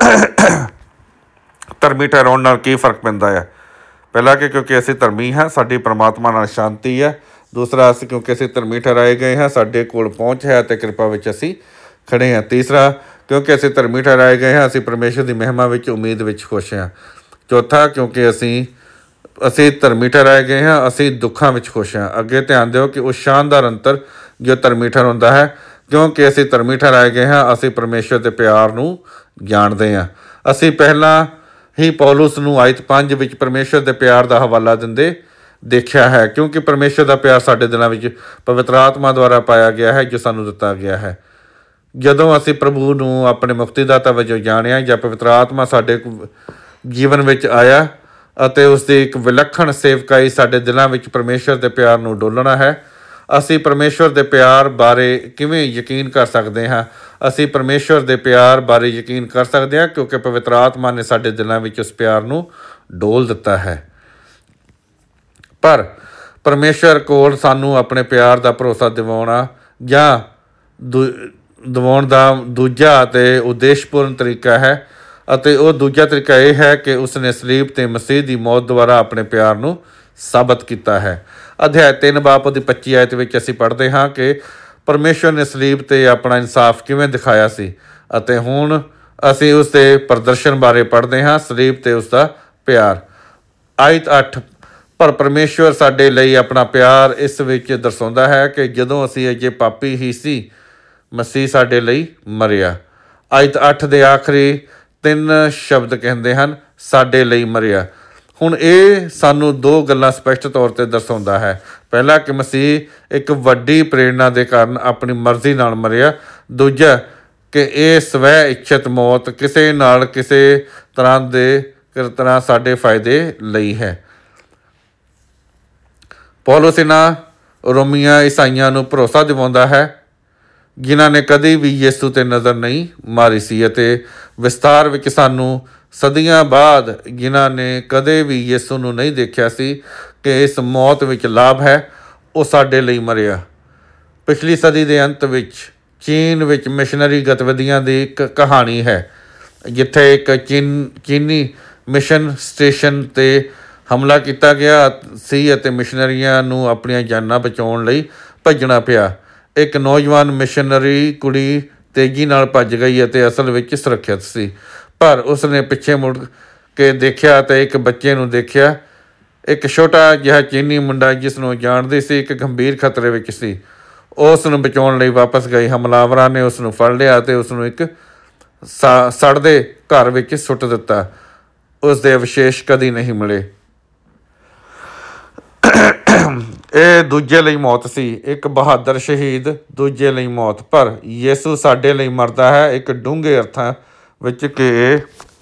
ਧਰਮੀ ਠਹਿਰਾਉਣ ਨਾਲ ਕੀ ਫਰਕ ਪੈਂਦਾ ਹੈ? ਪਹਿਲਾ ਕਿ ਕਿਉਂਕਿ ਅਸੀਂ ਧਰਮੀ ਹਾਂ, ਸਾਡੀ ਪਰਮਾਤਮਾ ਨਾਲ ਸ਼ਾਂਤੀ ਹੈ। ਦੂਸਰਾ, ਅਸੀਂ ਕਿਉਂਕਿ ਅਸੀਂ ਧਰਮੀ ਠਹਿਰਾਏ ਗਏ ਹਾਂ, ਸਾਡੇ ਕੋਲ ਪਹੁੰਚ ਹੈ ਅਤੇ ਕਿਰਪਾ ਵਿੱਚ ਅਸੀਂ ਖੜ੍ਹੇ ਹਾਂ। ਤੀਸਰਾ, ਕਿਉਂਕਿ ਅਸੀਂ ਧਰਮੀ ਠਹਿਰਾਏ ਗਏ ਹਾਂ, ਅਸੀਂ ਪਰਮੇਸ਼ਰ ਦੀ ਮਹਿਮਾ ਵਿੱਚ ਉਮੀਦ ਵਿੱਚ ਖੁਸ਼ ਹਾਂ। ਚੌਥਾ, ਕਿਉਂਕਿ ਅਸੀਂ ਅਸੀਂ ਧਰਮੀ ਠਹਿਰਾਏ ਗਏ ਹਾਂ, ਅਸੀਂ ਦੁੱਖਾਂ ਵਿੱਚ ਖੁਸ਼ ਹਾਂ। ਅੱਗੇ ਧਿਆਨ ਦਿਓ ਕਿ ਉਹ ਸ਼ਾਨਦਾਰ ਅੰਤਰ ਜੋ ਧਰਮੀ ਠਹਿਰਾਉਂਦਾ ਹੈ। ਕਿਉਂਕਿ ਅਸੀਂ ਧਰਮੀ ਠਹਿਰਾਏ ਗਏ ਹਾਂ, ਅਸੀਂ ਪਰਮੇਸ਼ਰ ਦੇ ਪਿਆਰ ਨੂੰ ਜਾਣਦੇ ਹਾਂ। ਅਸੀਂ ਪਹਿਲਾਂ ਹੀ ਪੌਲੁਸ ਨੂੰ ਆਇਤ ਪੰਜ ਵਿੱਚ ਪਰਮੇਸ਼ਰ ਦੇ ਪਿਆਰ ਦਾ ਹਵਾਲਾ ਦਿੰਦੇ ਦੇਖਿਆ ਹੈ, ਕਿਉਂਕਿ ਪਰਮੇਸ਼ਰ ਦਾ ਪਿਆਰ ਸਾਡੇ ਦਿਲਾਂ ਵਿੱਚ ਪਵਿੱਤਰ ਆਤਮਾ ਦੁਆਰਾ ਪਾਇਆ ਗਿਆ ਹੈ, ਜੋ ਸਾਨੂੰ ਦਿੱਤਾ ਗਿਆ ਹੈ। ਜਦੋਂ ਅਸੀਂ ਪ੍ਰਭੂ ਨੂੰ ਆਪਣੇ ਮੁਕਤੀਦਾਤਾ ਵਜੋਂ ਜਾਣਿਆ ਜਾਂ ਪਵਿੱਤਰ ਆਤਮਾ ਸਾਡੇ ਜੀਵਨ ਵਿੱਚ ਆਇਆ ਅਤੇ ਉਸ ਦੀ ਇੱਕ ਵਿਲੱਖਣ ਸੇਵਕਾਈ ਸਾਡੇ ਦਿਲਾਂ ਵਿੱਚ ਪਰਮੇਸ਼ਰ ਦੇ ਪਿਆਰ ਨੂੰ ਡੋਲਣਾ ਹੈ। ਅਸੀਂ ਪਰਮੇਸ਼ਰ ਦੇ ਪਿਆਰ ਬਾਰੇ ਕਿਵੇਂ ਯਕੀਨ ਕਰ ਸਕਦੇ ਹਾਂ? ਅਸੀਂ ਪਰਮੇਸ਼ਰ ਦੇ ਪਿਆਰ ਬਾਰੇ ਯਕੀਨ ਕਰ ਸਕਦੇ ਹਾਂ ਕਿਉਂਕਿ ਪਵਿੱਤਰ ਆਤਮਾ ਨੇ ਸਾਡੇ ਦਿਲਾਂ ਵਿੱਚ ਉਸ ਪਿਆਰ ਨੂੰ ਡੋਲ ਦਿੱਤਾ ਹੈ। ਪਰ ਪਰਮੇਸ਼ਰ ਕੋਲ ਸਾਨੂੰ ਆਪਣੇ ਪਿਆਰ ਦਾ ਭਰੋਸਾ ਦਿਵਾਉਣਾ ਜਾਂ ਦੂ ਦਿਵਾਉਣ ਦਾ ਦੂਜਾ ਅਤੇ ਉਦੇਸ਼ਪੂਰਨ ਤਰੀਕਾ ਹੈ, ਅਤੇ ਉਹ ਦੂਜਾ ਤਰੀਕਾ ਇਹ ਹੈ ਕਿ ਉਸਨੇ ਸਲੀਬ 'ਤੇ ਮਸੀਹ ਦੀ ਮੌਤ ਦੁਆਰਾ ਆਪਣੇ ਪਿਆਰ ਨੂੰ ਸਾਬਤ ਕੀਤਾ ਹੈ। ਅਧਿਆਇ ਤਿੰਨ ਬਾਪ ਦੀ ਪੱਚੀ ਆਇਤ ਵਿੱਚ ਅਸੀਂ ਪੜ੍ਹਦੇ ਹਾਂ ਕਿ ਪਰਮੇਸ਼ਰ ਨੇ ਸਲੀਬ 'ਤੇ ਆਪਣਾ ਇਨਸਾਫ ਕਿਵੇਂ ਦਿਖਾਇਆ ਸੀ, ਅਤੇ ਹੁਣ ਅਸੀਂ ਉਸ ਦੇ ਪ੍ਰਦਰਸ਼ਨ ਬਾਰੇ ਪੜ੍ਹਦੇ ਹਾਂ, ਸਲੀਬ 'ਤੇ ਉਸ ਦਾ ਪਿਆਰ। ਆਇਤ ਅੱਠ, ਪਰ ਪਰਮੇਸ਼ਵਰ ਸਾਡੇ ਲਈ ਆਪਣਾ ਪਿਆਰ ਇਸ ਵਿੱਚ ਦਰਸਾਉਂਦਾ ਹੈ ਕਿ ਜਦੋਂ ਅਸੀਂ ਅਜੇ ਪਾਪੀ ਹੀ ਸੀ, ਮਸੀਹ ਸਾਡੇ ਲਈ ਮਰਿਆ। ਆਇਤ ਅੱਠ ਦੇ ਆਖਰੀ ਤਿੰਨ ਸ਼ਬਦ ਕਹਿੰਦੇ ਹਨ, ਸਾਡੇ ਲਈ ਮਰਿਆ। ਹੁਣ ਇਹ ਸਾਨੂੰ ਦੋ ਗੱਲਾਂ ਸਪਸ਼ਟ ਤੌਰ 'ਤੇ ਦਰਸਾਉਂਦਾ ਹੈ। ਪਹਿਲਾ ਕਿ ਮਸੀਹ ਇੱਕ ਵੱਡੀ ਪ੍ਰੇਰਨਾ ਦੇ ਕਾਰਨ ਆਪਣੀ ਮਰਜ਼ੀ ਨਾਲ ਮਰਿਆ। ਦੂਜਾ ਕਿ ਇਹ ਸਵੈ ਇੱਛਤ ਮੌਤ ਕਿਸੇ ਨਾਲ ਕਿਸੇ ਤਰ੍ਹਾਂ ਦੇ ਤਰ੍ਹਾਂ ਸਾਡੇ ਫਾਇਦੇ ਲਈ ਹੈ। ਪੌਲੁਸ ਇਹਨਾਂ ਰੋਮੀਆਂ ਈਸਾਈਆਂ ਨੂੰ ਭਰੋਸਾ ਦਿਵਾਉਂਦਾ ਹੈ ਜਿਨ੍ਹਾਂ ਨੇ ਕਦੇ ਵੀ ਯਿਸੂ 'ਤੇ ਨਜ਼ਰ ਨਹੀਂ ਮਾਰੀ ਸੀ, ਅਤੇ ਵਿਸਤਾਰ ਵਿੱਚ ਸਾਨੂੰ ਸਦੀਆਂ ਬਾਅਦ ਜਿਨ੍ਹਾਂ ਨੇ ਕਦੇ ਵੀ ਯਿਸੂ ਨੂੰ ਨਹੀਂ ਦੇਖਿਆ ਸੀ ਕਿ ਇਸ ਮੌਤ ਵਿੱਚ ਲਾਭ ਹੈ, ਉਹ ਸਾਡੇ ਲਈ ਮਰਿਆ। ਪਿਛਲੀ ਸਦੀ ਦੇ ਅੰਤ ਵਿੱਚ ਚੀਨ ਵਿੱਚ ਮਿਸ਼ਨਰੀ ਗਤੀਵਿਧੀਆਂ ਦੀ ਇੱਕ ਕਹਾਣੀ ਹੈ, ਜਿੱਥੇ ਇੱਕ ਚੀਨ ਚੀਨੀ ਮਿਸ਼ਨ ਸਟੇਸ਼ਨ 'ਤੇ ਹਮਲਾ ਕੀਤਾ ਗਿਆ ਸੀ ਅਤੇ ਮਿਸ਼ਨਰੀਆਂ ਨੂੰ ਆਪਣੀਆਂ ਜਾਨਾਂ ਬਚਾਉਣ ਲਈ ਭੱਜਣਾ ਪਿਆ। ਇੱਕ ਨੌਜਵਾਨ ਮਿਸ਼ਨਰੀ ਕੁੜੀ ਤੇਜ਼ੀ ਨਾਲ ਭੱਜ ਗਈ ਅਤੇ ਅਸਲ ਵਿੱਚ ਸੁਰੱਖਿਅਤ ਸੀ, ਪਰ ਉਸਨੇ ਪਿੱਛੇ ਮੁੜ ਕੇ ਦੇਖਿਆ ਅਤੇ ਇੱਕ ਬੱਚੇ ਨੂੰ ਦੇਖਿਆ। ਇੱਕ ਛੋਟਾ ਜਿਹਾ ਚੀਨੀ ਮੁੰਡਾ ਜਿਸ ਨੂੰ ਜਾਣਦੀ ਸੀ ਇੱਕ ਗੰਭੀਰ ਖਤਰੇ ਵਿੱਚ ਸੀ। ਉਹ ਉਸ ਨੂੰ ਬਚਾਉਣ ਲਈ ਵਾਪਸ ਗਈ। ਹਮਲਾਵਰਾਂ ਨੇ ਉਸ ਨੂੰ ਫੜ ਲਿਆ ਅਤੇ ਉਸ ਨੂੰ ਇੱਕ ਸਾ ਸੜਦੇ ਘਰ ਵਿੱਚ ਸੁੱਟ ਦਿੱਤਾ। ਉਸ ਦੇ ਅਵਸ਼ੇਸ਼ ਕਦੀ ਨਹੀਂ ਮਿਲੇ। ਇਹ ਦੂਜੇ ਲਈ ਮੌਤ ਸੀ, ਇੱਕ ਬਹਾਦਰ ਸ਼ਹੀਦ ਦੂਜੇ ਲਈ ਮੌਤ। ਪਰ ਯਿਸੂ ਸਾਡੇ ਲਈ ਮਰਦਾ ਹੈ ਇੱਕ ਡੂੰਘੇ ਅਰਥਾਂ ਵਿੱਚ ਕਿ ਇਹ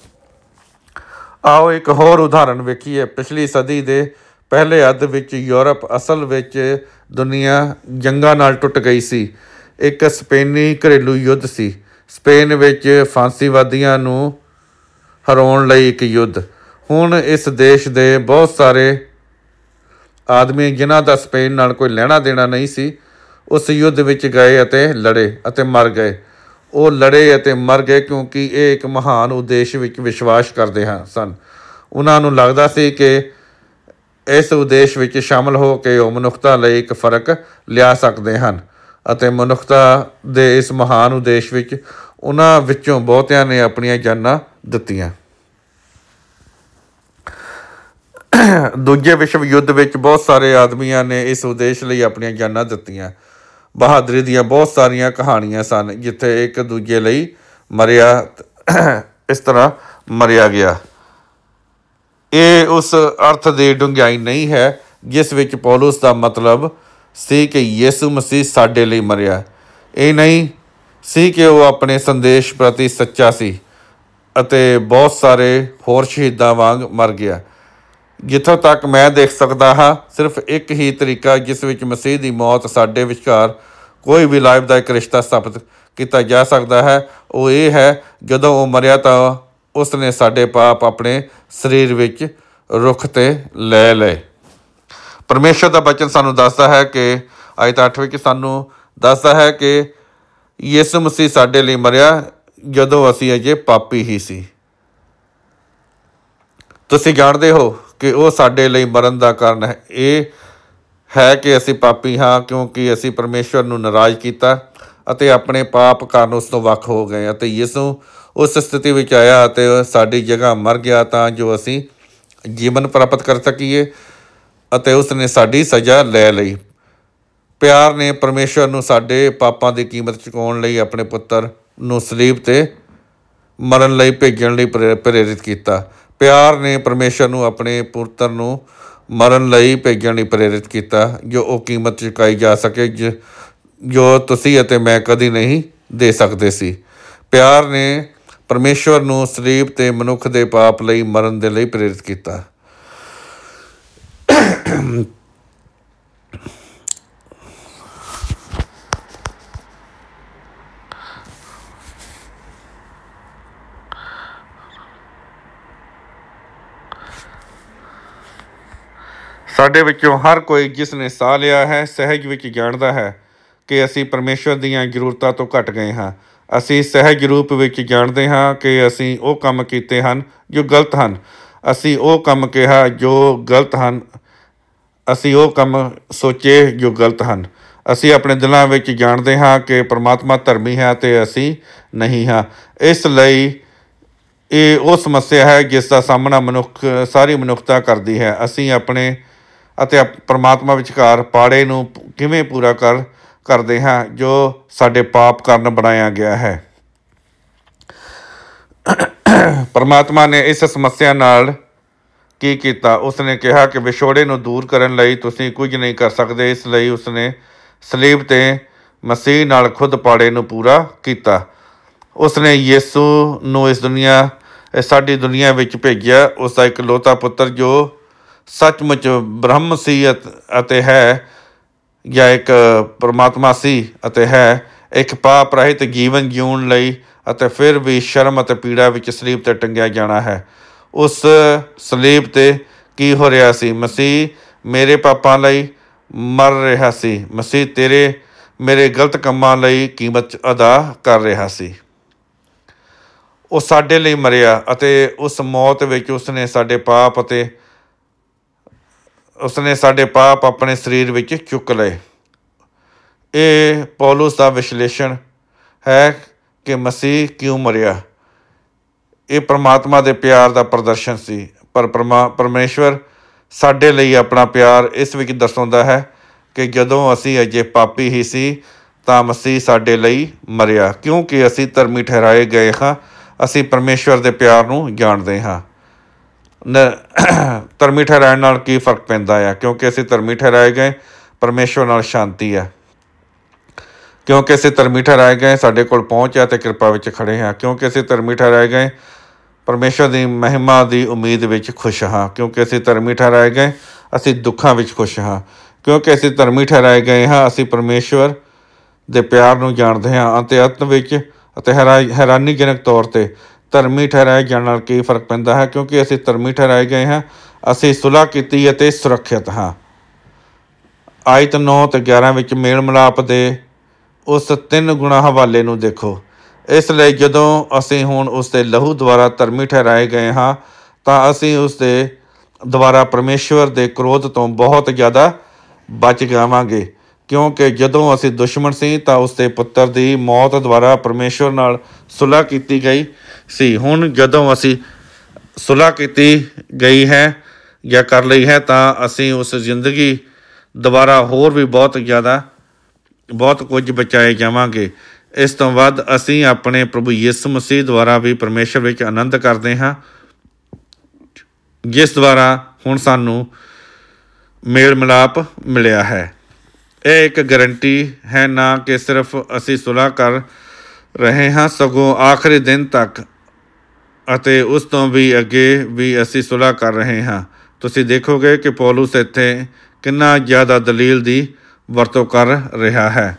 ਆਓ ਇੱਕ ਹੋਰ ਉਦਾਹਰਨ ਵੇਖੀਏ। ਪਿਛਲੀ ਸਦੀ ਦੇ ਪਹਿਲੇ ਅੱਧ ਵਿੱਚ ਯੂਰਪ ਅਸਲ ਵਿੱਚ ਦੁਨੀਆ ਜੰਗਾਂ ਨਾਲ ਟੁੱਟ ਗਈ ਸੀ। ਇੱਕ ਸਪੇਨੀ ਘਰੇਲੂ ਯੁੱਧ ਸੀ, ਸਪੇਨ ਵਿੱਚ ਫਾਂਸੀਵਾਦੀਆਂ ਨੂੰ ਹਰਾਉਣ ਲਈ ਇੱਕ ਯੁੱਧ। ਹੁਣ ਇਸ ਦੇਸ਼ ਦੇ ਬਹੁਤ ਸਾਰੇ ਆਦਮੀ ਜਿਨ੍ਹਾਂ ਦਾ ਸਪੇਨ ਨਾਲ ਕੋਈ ਲੈਣਾ ਦੇਣਾ ਨਹੀਂ ਸੀ, ਉਸ ਯੁੱਧ ਵਿੱਚ ਗਏ ਅਤੇ ਲੜੇ ਅਤੇ ਮਰ ਗਏ। ਉਹ ਲੜੇ ਅਤੇ ਮਰ ਗਏ ਕਿਉਂਕਿ ਇਹ ਇੱਕ ਮਹਾਨ ਉਦੇਸ਼ ਵਿੱਚ ਵਿਸ਼ਵਾਸ ਕਰਦੇ ਹਾਂ ਸਨ। ਉਹਨਾਂ ਨੂੰ ਲੱਗਦਾ ਸੀ ਕਿ ਇਸ ਉਦੇਸ਼ ਵਿੱਚ ਸ਼ਾਮਲ ਹੋ ਕੇ ਉਹ ਮਨੁੱਖਤਾ ਲਈ ਇੱਕ ਫਰਕ ਲਿਆ ਸਕਦੇ ਹਨ, ਅਤੇ ਮਨੁੱਖਤਾ ਦੇ ਇਸ ਮਹਾਨ ਉਦੇਸ਼ ਵਿੱਚ ਉਹਨਾਂ ਵਿੱਚੋਂ ਬਹੁਤਿਆਂ ਨੇ ਆਪਣੀਆਂ ਜਾਨਾਂ ਦਿੱਤੀਆਂ। ਦੂਜੇ ਵਿਸ਼ਵ ਯੁੱਧ ਵਿੱਚ ਬਹੁਤ ਸਾਰੇ ਆਦਮੀਆਂ ਨੇ ਇਸ ਉਦੇਸ਼ ਲਈ ਆਪਣੀਆਂ ਜਾਨਾਂ ਦਿੱਤੀਆਂ। ਬਹਾਦਰੀ ਦੀਆਂ ਬਹੁਤ ਸਾਰੀਆਂ ਕਹਾਣੀਆਂ ਸਨ ਜਿੱਥੇ ਇੱਕ ਦੂਜੇ ਲਈ ਮਰਿਆ ਇਸ ਤਰ੍ਹਾਂ ਮਰਿਆ ਗਿਆ। ਇਹ ਉਸ ਅਰਥ ਦੀ ਡੂੰਘਾਈ ਨਹੀਂ ਹੈ ਜਿਸ ਵਿੱਚ ਪੌਲੁਸ ਦਾ ਮਤਲਬ ਸੀ ਕਿ ਯਿਸੂ ਮਸੀਹ ਸਾਡੇ ਲਈ ਮਰਿਆ। ਇਹ ਨਹੀਂ ਸੀ ਕਿ ਉਹ ਆਪਣੇ ਸੰਦੇਸ਼ ਪ੍ਰਤੀ ਸੱਚਾ ਸੀ ਅਤੇ ਬਹੁਤ ਸਾਰੇ ਹੋਰ ਸ਼ਹੀਦਾਂ ਵਾਂਗ ਮਰ ਗਿਆ। ਜਿੱਥੋਂ ਤੱਕ ਮੈਂ ਦੇਖ ਸਕਦਾ ਹਾਂ, ਸਿਰਫ ਇੱਕ ਹੀ ਤਰੀਕਾ ਜਿਸ ਵਿੱਚ ਮਸੀਹ ਦੀ ਮੌਤ ਸਾਡੇ ਵਿਚਕਾਰ ਕੋਈ ਵੀ ਲਾਭਦਾਇਕ ਰਿਸ਼ਤਾ ਸਥਾਪਿਤ ਕੀਤਾ ਜਾ ਸਕਦਾ ਹੈ, ਉਹ ਇਹ ਹੈ ਜਦੋਂ ਉਹ ਮਰਿਆ ਤਾਂ ਉਸ ਨੇ ਸਾਡੇ ਪਾਪ ਆਪਣੇ ਸਰੀਰ ਵਿੱਚ ਰੁੱਖ 'ਤੇ ਲੈ ਲਏ। ਪਰਮੇਸ਼ਰ ਦਾ ਬਚਨ ਸਾਨੂੰ ਦੱਸਦਾ ਹੈ ਕਿ ਆਇਤ ਅੱਠ ਵਿੱਚ ਸਾਨੂੰ ਦੱਸਦਾ ਹੈ ਕਿ ਯਿਸੂ ਮਸੀਹ ਸਾਡੇ ਲਈ ਮਰਿਆ ਜਦੋਂ ਅਸੀਂ ਅਜੇ ਪਾਪੀ ਹੀ ਸੀ। ਤੁਸੀਂ ਜਾਣਦੇ ਹੋ ਕਿ ਉਹ ਸਾਡੇ ਲਈ ਮਰਨ ਦਾ ਕਾਰਨ ਹੈ ਇਹ ਹੈ ਕਿ ਅਸੀਂ ਪਾਪੀ ਹਾਂ ਕਿਉਂਕਿ ਅਸੀਂ ਪਰਮੇਸ਼ਵਰ ਨੂੰ ਨਾਰਾਜ਼ ਕੀਤਾ ਅਤੇ ਆਪਣੇ ਪਾਪ ਕਾਰਨ ਉਸ ਤੋਂ ਵੱਖ ਹੋ ਗਏ, ਅਤੇ ਯਿਸੂ ਉਸ ਸਥਿਤੀ ਵਿੱਚ ਆਇਆ ਅਤੇ ਸਾਡੀ ਜਗ੍ਹਾ ਮਰ ਗਿਆ ਤਾਂ ਜੋ ਅਸੀਂ ਜੀਵਨ ਪ੍ਰਾਪਤ ਕਰ ਸਕੀਏ, ਅਤੇ ਉਸ ਨੇ ਸਾਡੀ ਸਜ਼ਾ ਲੈ ਲਈ। ਪਿਆਰ ਨੇ ਪਰਮੇਸ਼ਵਰ ਨੂੰ ਸਾਡੇ ਪਾਪਾਂ ਦੀ ਕੀਮਤ ਚੁਕਾਉਣ ਲਈ ਆਪਣੇ ਪੁੱਤਰ ਨੂੰ ਸਲੀਬ 'ਤੇ ਮਰਨ ਲਈ ਭੇਜਣ ਲਈ ਪ੍ਰੇਰਿਤ ਕੀਤਾ। ਪਿਆਰ ਨੇ ਪਰਮੇਸ਼ਰ ਨੂੰ ਆਪਣੇ ਪੁੱਤਰ ਨੂੰ ਮਰਨ ਲਈ ਭੇਜਣ ਲਈ ਪ੍ਰੇਰਿਤ ਕੀਤਾ, ਜੋ ਉਹ ਕੀਮਤ ਚੁਕਾਈ ਜਾ ਸਕੇ ਜ ਜੋ ਤੁਸੀਂ ਅਤੇ ਮੈਂ ਕਦੀ ਨਹੀਂ ਦੇ ਸਕਦੇ ਸੀ। ਪਿਆਰ ਨੇ ਪਰਮੇਸ਼ਵਰ ਨੂੰ ਸਲੀਬ 'ਤੇ ਮਨੁੱਖ ਦੇ ਪਾਪ ਲਈ ਮਰਨ ਦੇ ਲਈ ਪ੍ਰੇਰਿਤ ਕੀਤਾ। ਸਾਡੇ ਵਿੱਚੋਂ ਹਰ ਕੋਈ ਜਿਸ ਨੇ ਸਾਹ ਲਿਆ ਹੈ, ਸਹਿਜ ਵਿੱਚ ਜਾਣਦਾ ਹੈ ਕਿ ਅਸੀਂ ਪਰਮੇਸ਼ਵਰ ਦੀਆਂ ਜ਼ਰੂਰਤਾਂ ਤੋਂ ਘੱਟ ਗਏ ਹਾਂ। ਅਸੀਂ ਸਹਿਜ ਰੂਪ ਵਿੱਚ ਜਾਣਦੇ ਹਾਂ ਕਿ ਅਸੀਂ ਉਹ ਕੰਮ ਕੀਤੇ ਹਨ ਜੋ ਗਲਤ ਹਨ। ਅਸੀਂ ਉਹ ਕੰਮ ਕਿਹਾ ਜੋ ਗਲਤ ਹਨ। ਅਸੀਂ ਉਹ ਕੰਮ ਸੋਚੇ ਜੋ ਗਲਤ ਹਨ। ਅਸੀਂ ਆਪਣੇ ਦਿਲਾਂ ਵਿੱਚ ਜਾਣਦੇ ਹਾਂ ਕਿ ਪਰਮਾਤਮਾ ਧਰਮੀ ਹੈ ਅਤੇ ਅਸੀਂ ਨਹੀਂ ਹਾਂ। ਇਸ ਲਈ ਇਹ ਉਹ ਸਮੱਸਿਆ ਹੈ ਜਿਸ ਦਾ ਸਾਹਮਣਾ ਮਨੁੱਖ ਸਾਰੀ ਮਨੁੱਖਤਾ ਕਰਦੀ ਹੈ। ਅਸੀਂ ਆਪਣੇ ਅਤੇ ਪਰਮਾਤਮਾ ਵਿਚਕਾਰ ਪਾੜੇ ਨੂੰ ਕਿਵੇਂ ਪੂਰਾ ਕਰ ਕਰਦੇ ਹਾਂ ਜੋ ਸਾਡੇ ਪਾਪ ਕਾਰਨ ਬਣਾਇਆ ਗਿਆ ਹੈ। ਪਰਮਾਤਮਾ ਨੇ ਇਸ ਸਮੱਸਿਆ ਨਾਲ ਕੀ ਕੀਤਾ? ਉਸਨੇ ਕਿਹਾ ਕਿ ਵਿਛੋੜੇ ਨੂੰ ਦੂਰ ਕਰਨ ਲਈ ਤੁਸੀਂ ਕੁਝ ਨਹੀਂ ਕਰ ਸਕਦੇ। ਇਸ ਲਈ ਉਸਨੇ ਸਲੀਬ 'ਤੇ ਮਸੀਹ ਨਾਲ ਖੁਦ ਪਾੜੇ ਨੂੰ ਪੂਰਾ ਕੀਤਾ। ਉਸਨੇ ਯਿਸੂ ਨੂੰ ਇਸ ਦੁਨੀਆ ਸਾਡੀ ਦੁਨੀਆ ਵਿੱਚ ਭੇਜਿਆ। ਉਸਦਾ ਇਕਲੌਤਾ ਪੁੱਤਰ ਜੋ ਸੱਚਮੁੱਚ ਬ੍ਰਹਮ ਸੀ ਅਤੇ ਹੈ ਜਾਂ ਇੱਕ ਪਰਮਾਤਮਾ ਸੀ ਅਤੇ ਹੈ, ਇੱਕ ਪਾਪ ਰਹਿਤ ਜੀਵਨ ਜਿਉਣ ਲਈ ਅਤੇ ਫਿਰ ਵੀ ਸ਼ਰਮ ਅਤੇ ਪੀੜਾ ਵਿੱਚ ਸਲੀਬ 'ਤੇ ਟੰਗਿਆ ਜਾਣਾ ਹੈ। ਉਸ ਸਲੀਬ 'ਤੇ ਕੀ ਹੋ ਰਿਹਾ ਸੀ? ਮਸੀਹ ਮੇਰੇ ਪਾਪਾਂ ਲਈ ਮਰ ਰਿਹਾ ਸੀ। ਮਸੀਹ ਤੇਰੇ ਮੇਰੇ ਗਲਤ ਕੰਮਾਂ ਲਈ ਕੀਮਤ ਅਦਾ ਕਰ ਰਿਹਾ ਸੀ। ਉਹ ਸਾਡੇ ਲਈ ਮਰਿਆ ਅਤੇ ਉਸ ਮੌਤ ਵਿੱਚ ਉਸਨੇ ਸਾਡੇ ਪਾਪ ਅਤੇ ਉਸਨੇ ਸਾਡੇ ਪਾਪ ਆਪਣੇ ਸਰੀਰ ਵਿੱਚ ਚੁੱਕ ਲਏ। ਇਹ ਪੌਲੁਸ ਦਾ ਵਿਸ਼ਲੇਸ਼ਣ ਹੈ ਕਿ ਮਸੀਹ ਕਿਉਂ ਮਰਿਆ। ਇਹ ਪਰਮਾਤਮਾ ਦੇ ਪਿਆਰ ਦਾ ਪ੍ਰਦਰਸ਼ਨ ਸੀ। ਪਰ ਪਰਮਾ ਪਰਮੇਸ਼ਵਰ ਸਾਡੇ ਲਈ ਆਪਣਾ ਪਿਆਰ ਇਸ ਵਿੱਚ ਦਰਸਾਉਂਦਾ ਹੈ ਕਿ ਜਦੋਂ ਅਸੀਂ ਅਜੇ ਪਾਪੀ ਹੀ ਸੀ ਤਾਂ ਮਸੀਹ ਸਾਡੇ ਲਈ ਮਰਿਆ। ਕਿਉਂਕਿ ਅਸੀਂ ਧਰਮੀ ਠਹਿਰਾਏ ਗਏ ਹਾਂ, ਅਸੀਂ ਪਰਮੇਸ਼ਵਰ ਦੇ ਪਿਆਰ ਨੂੰ ਜਾਣਦੇ ਹਾਂ। ਨ ਧਰਮੀ ਠਹਿਰਾਉਣ ਨਾਲ ਕੀ ਫਰਕ ਪੈਂਦਾ ਆ? ਕਿਉਂਕਿ ਅਸੀਂ ਧਰਮੀ ਠਹਿਰਾਏ ਗਏ, ਪਰਮੇਸ਼ਵਰ ਨਾਲ ਸ਼ਾਂਤੀ ਹੈ। ਕਿਉਂਕਿ ਅਸੀਂ ਧਰਮੀ ਠਹਿਰਾਏ ਗਏ, ਸਾਡੇ ਕੋਲ ਪਹੁੰਚ ਹੈ ਅਤੇ ਕਿਰਪਾ ਵਿੱਚ ਖੜ੍ਹੇ ਹਾਂ। ਕਿਉਂਕਿ ਅਸੀਂ ਧਰਮੀ ਠਹਿਰਾਏ ਗਏ, ਪਰਮੇਸ਼ਵਰ ਦੀ ਮਹਿਮਾ ਦੀ ਉਮੀਦ ਵਿੱਚ ਖੁਸ਼ ਹਾਂ। ਕਿਉਂਕਿ ਅਸੀਂ ਧਰਮੀ ਠਹਿਰਾਏ ਗਏ, ਅਸੀਂ ਦੁੱਖਾਂ ਵਿੱਚ ਖੁਸ਼ ਹਾਂ। ਕਿਉਂਕਿ ਅਸੀਂ ਧਰਮੀ ਠਹਿਰਾਏ ਗਏ ਹਾਂ, ਅਸੀਂ ਪਰਮੇਸ਼ਵਰ ਦੇ ਪਿਆਰ ਨੂੰ ਜਾਣਦੇ ਹਾਂ। ਅਤੇ ਅੰਤ ਵਿੱਚ ਅਤੇ ਹੈਰਾ ਹੈਰਾਨੀਜਨਕ ਤੌਰ 'ਤੇ ਧਰਮੀ ਠਹਿਰਾਏ ਜਾਣ ਨਾਲ ਕੀ ਫਰਕ ਪੈਂਦਾ ਹੈ? ਕਿਉਂਕਿ ਅਸੀਂ ਧਰਮੀ ਠਹਿਰਾਏ ਗਏ ਹਾਂ, ਅਸੀਂ ਸੁਲ੍ਹਾ ਕੀਤੀ ਅਤੇ ਸੁਰੱਖਿਅਤ ਹਾਂ। ਆਇਤ ਨੌ ਅਤੇ ਗਿਆਰਾਂ ਵਿੱਚ ਮੇਲ ਮਿਲਾਪ ਦੇ ਉਸ ਤਿੰਨ ਗੁਣਾ ਹਵਾਲੇ ਨੂੰ ਦੇਖੋ। ਇਸ ਲਈ ਜਦੋਂ ਅਸੀਂ ਹੁਣ ਉਸ ਦੇ ਲਹੂ ਦੁਆਰਾ ਧਰਮੀ ਠਹਿਰਾਏ ਗਏ ਹਾਂ ਤਾਂ ਅਸੀਂ ਉਸ ਦੇ ਦੁਆਰਾ ਪਰਮੇਸ਼ਵਰ ਦੇ ਕ੍ਰੋਧ ਤੋਂ ਬਹੁਤ ਜ਼ਿਆਦਾ ਬਚ ਜਾਵਾਂਗੇ। ਕਿਉਂਕਿ ਜਦੋਂ ਅਸੀਂ ਦੁਸ਼ਮਣ ਸੀ ਤਾਂ ਉਸ ਦੇ ਪੁੱਤਰ ਦੀ ਮੌਤ ਦੁਆਰਾ ਪਰਮੇਸ਼ਵਰ ਨਾਲ ਸੁਲ੍ਹਾ ਕੀਤੀ ਗਈ ਸੀ। ਹੁਣ ਜਦੋਂ ਅਸੀਂ ਸੁਲ੍ਹਾ ਕੀਤੀ ਗਈ ਹੈ ਜਾਂ ਕਰ ਲਈ ਹੈ ਤਾਂ ਅਸੀਂ ਉਸ ਜ਼ਿੰਦਗੀ ਦੁਆਰਾ ਹੋਰ ਵੀ ਬਹੁਤ ਜ਼ਿਆਦਾ ਬਹੁਤ ਕੁਝ ਬਚਾਏ ਜਾਵਾਂਗੇ। ਇਸ ਤੋਂ ਵੱਧ ਅਸੀਂ ਆਪਣੇ ਪ੍ਰਭੂ ਯਿਸੂ ਮਸੀਹ ਦੁਆਰਾ ਵੀ ਪਰਮੇਸ਼ਵਰ ਵਿੱਚ ਆਨੰਦ ਕਰਦੇ ਹਾਂ, ਜਿਸ ਦੁਆਰਾ ਹੁਣ ਸਾਨੂੰ ਮੇਲ ਮਿਲਾਪ ਮਿਲਿਆ ਹੈ। ਇਹ ਇੱਕ ਗਰੰਟੀ ਹੈ ਨਾ ਕਿ ਸਿਰਫ ਅਸੀਂ ਸੁਲ੍ਹਾ ਕਰ ਰਹੇ ਹਾਂ, ਸਗੋਂ ਆਖਰੀ ਦਿਨ ਤੱਕ ਅਤੇ ਉਸ ਤੋਂ ਵੀ ਅੱਗੇ ਵੀ ਅਸੀਂ ਸੁਲ੍ਹਾ ਕਰ ਰਹੇ ਹਾਂ। ਤੁਸੀਂ ਦੇਖੋਗੇ ਕਿ ਪੌਲੁਸ ਇੱਥੇ ਕਿੰਨਾ ਜ਼ਿਆਦਾ ਦਲੀਲ ਦੀ ਵਰਤੋਂ ਕਰ ਰਿਹਾ ਹੈ।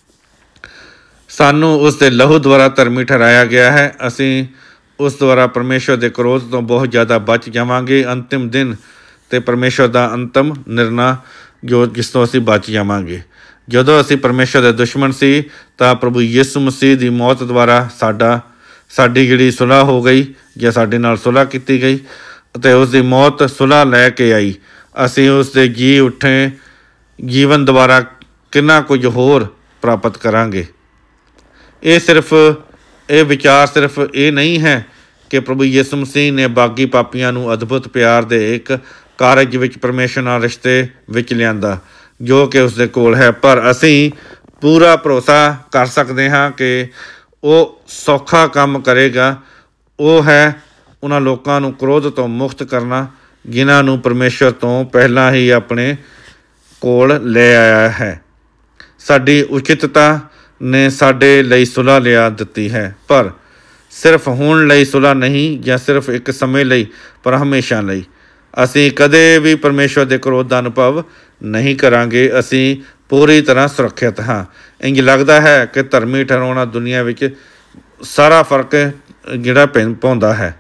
ਸਾਨੂੰ ਉਸ ਦੇ ਲਹੂ ਦੁਆਰਾ ਧਰਮੀ ਠਹਿਰਾਇਆ ਗਿਆ ਹੈ। ਅਸੀਂ ਉਸ ਦੁਆਰਾ ਪਰਮੇਸ਼ਵਰ ਦੇ ਕ੍ਰੋਧ ਤੋਂ ਬਹੁਤ ਜ਼ਿਆਦਾ ਬਚ ਜਾਵਾਂਗੇ। ਅੰਤਿਮ ਦਿਨ ਅਤੇ ਪਰਮੇਸ਼ਵਰ ਦਾ ਅੰਤਮ ਨਿਰਣਾ ਜੋ ਜਿਸ ਤੋਂ ਅਸੀਂ ਬਚ ਜਾਵਾਂਗੇ। ਜਦੋਂ ਅਸੀਂ ਪਰਮੇਸ਼ਵਰ ਦੇ ਦੁਸ਼ਮਣ ਸੀ ਤਾਂ ਪ੍ਰਭੂ ਯਿਸੂ ਮਸੀਹ ਦੀ ਮੌਤ ਦੁਆਰਾ ਸਾਡਾ ਸਾਡੀ ਜਿਹੜੀ ਸੁਲ੍ਹਾ ਹੋ ਗਈ ਜਾਂ ਸਾਡੇ ਨਾਲ ਸੁਲ੍ਹਾ ਕੀਤੀ ਗਈ ਅਤੇ ਉਸ ਦੀ ਮੌਤ ਸੁਲ੍ਹਾ ਲੈ ਕੇ ਆਈ। ਅਸੀਂ ਉਸ ਦੇ ਜੀ ਉੱਠੇ ਜੀਵਨ ਦੁਆਰਾ ਕਿੰਨਾ ਕੁਝ ਹੋਰ ਪ੍ਰਾਪਤ ਕਰਾਂਗੇ। ਇਹ ਸਿਰਫ ਇਹ ਵਿਚਾਰ ਸਿਰਫ ਇਹ ਨਹੀਂ ਹੈ ਕਿ ਪ੍ਰਭੂ ਯਿਸੂ ਮਸੀਹ ਨੇ ਬਾਗੀ ਪਾਪੀਆਂ ਨੂੰ ਅਦਭੁਤ ਪਿਆਰ ਦੇ ਇੱਕ ਕਾਰਜ ਵਿੱਚ ਪਰਮੇਸ਼ਰ ਨਾਲ ਰਿਸ਼ਤੇ ਵਿੱਚ ਲਿਆਂਦਾ ਜੋ ਕਿ ਉਸ ਦੇ ਕੋਲ ਹੈ, ਪਰ ਅਸੀਂ ਪੂਰਾ ਭਰੋਸਾ ਕਰ ਸਕਦੇ ਹਾਂ ਕਿ ਉਹ ਸੌਖਾ ਕੰਮ ਕਰੇਗਾ। ਉਹ ਹੈ ਉਹਨਾਂ ਲੋਕਾਂ ਨੂੰ ਕ੍ਰੋਧ ਤੋਂ ਮੁਕਤ ਕਰਨਾ ਜਿਨ੍ਹਾਂ ਨੂੰ ਪਰਮੇਸ਼ਰ ਤੋਂ ਪਹਿਲਾਂ ਹੀ ਆਪਣੇ ਕੋਲ ਲੈ ਆਇਆ ਹੈ। ਸਾਡੀ ਉਚਿਤਤਾ ਨੇ ਸਾਡੇ ਲਈ ਸੁਲ੍ਹਾ ਲਿਆ ਦਿੱਤੀ ਹੈ, ਪਰ ਸਿਰਫ ਹੁਣ ਲਈ ਸੁਲ੍ਹਾ ਨਹੀਂ ਜਾਂ ਸਿਰਫ ਇੱਕ ਸਮੇਂ ਲਈ, ਪਰ ਹਮੇਸ਼ਾ ਲਈ। ਅਸੀਂ ਕਦੇ ਵੀ ਪਰਮੇਸ਼ਰ ਦੇ ਕ੍ਰੋਧ ਦਾ ਅਨੁਭਵ ਨਹੀਂ ਕਰਾਂਗੇ। ਅਸੀਂ ਪੂਰੀ ਤਰ੍ਹਾਂ ਸੁਰੱਖਿਅਤ ਹਾਂ। ਇੰਝ ਲੱਗਦਾ ਹੈ ਕਿ ਧਰਮੀ ਠਹਿਰਾਉਣਾ ਦੁਨੀਆ ਵਿੱਚ ਸਾਰਾ ਫਰਕ ਜਿਹੜਾ ਪੈਂ ਪਾਉਂਦਾ ਹੈ।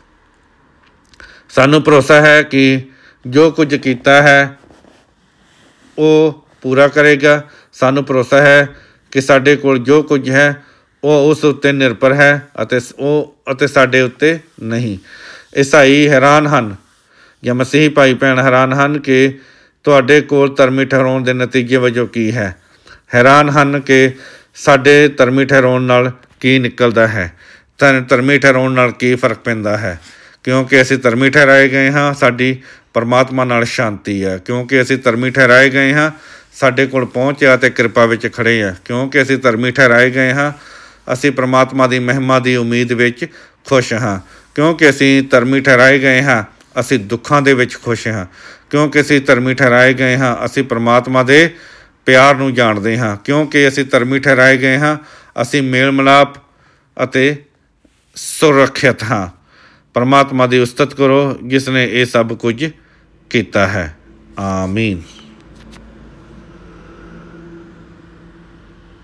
ਸਾਨੂੰ ਭਰੋਸਾ ਹੈ ਕਿ ਜੋ ਕੁਝ ਕੀਤਾ ਹੈ ਉਹ ਪੂਰਾ ਕਰੇਗਾ। ਸਾਨੂੰ ਭਰੋਸਾ ਹੈ ਕਿ ਸਾਡੇ ਕੋਲ ਜੋ ਕੁਝ ਹੈ ਉਹ ਉਸ ਉੱਤੇ ਨਿਰਭਰ ਹੈ ਅਤੇ ਉਹ ਅਤੇ ਸਾਡੇ ਉੱਤੇ ਨਹੀਂ। ਈਸਾਈ ਹੈਰਾਨ ਹਨ ਜਾਂ ਮਸੀਹੀ ਭਾਈ ਭੈਣ ਹੈਰਾਨ ਹਨ ਕਿ ਤੁਹਾਡੇ ਕੋਲ ਧਰਮੀ ਠਹਿਰਾਉਣ ਦੇ ਨਤੀਜੇ ਵਜੋਂ ਕੀ ਹੈ। ਹੈਰਾਨ ਹਨ ਕਿ ਸਾਡੇ ਧਰਮੀ ਠਹਿਰਾਉਣ ਨਾਲ ਕੀ ਨਿਕਲਦਾ ਹੈ, ਤਾਂ ਧਰਮੀ ਠਹਿਰਾਉਣ ਨਾਲ ਕੀ ਫਰਕ ਪੈਂਦਾ ਹੈ। ਕਿਉਂਕਿ ਅਸੀਂ ਧਰਮੀ ਠਹਿਰਾਏ ਗਏ ਹਾਂ, ਸਾਡੀ ਪਰਮਾਤਮਾ ਨਾਲ ਸ਼ਾਂਤੀ ਹੈ। ਕਿਉਂਕਿ ਅਸੀਂ ਧਰਮੀ ਠਹਿਰਾਏ ਗਏ ਹਾਂ, ਸਾਡੇ ਕੋਲ ਪਹੁੰਚ ਆ ਅਤੇ ਕਿਰਪਾ ਵਿੱਚ ਖੜ੍ਹੇ ਆ। ਕਿਉਂਕਿ ਅਸੀਂ ਧਰਮੀ ਠਹਿਰਾਏ ਗਏ ਹਾਂ, ਅਸੀਂ ਪਰਮਾਤਮਾ ਦੀ ਮਹਿਮਾ ਦੀ ਉਮੀਦ ਵਿੱਚ ਖੁਸ਼ ਹਾਂ। ਕਿਉਂਕਿ ਅਸੀਂ ਧਰਮੀ ਠਹਿਰਾਏ ਗਏ ਹਾਂ, ਅਸੀਂ ਦੁੱਖਾਂ ਦੇ ਵਿੱਚ ਖੁਸ਼ ਹਾਂ। ਕਿਉਂਕਿ ਅਸੀਂ ਧਰਮੀ ਠਹਿਰਾਏ ਗਏ ਹਾਂ, ਅਸੀਂ ਪਰਮਾਤਮਾ ਦੇ ਪਿਆਰ ਨੂੰ ਜਾਣਦੇ ਹਾਂ। ਕਿਉਂਕਿ ਅਸੀਂ ਧਰਮੀ ਠਹਿਰਾਏ ਗਏ ਹਾਂ, ਅਸੀਂ ਮੇਲ ਮਿਲਾਪ ਅਤੇ ਸੁਰੱਖਿਅਤ ਹਾਂ। ਪਰਮਾਤਮਾ ਦੀ ਉਸਤਤ ਕਰੋ ਜਿਸ ਨੇ ਇਹ ਸਭ ਕੁਝ ਕੀਤਾ ਹੈ। ਆਮੀਨ।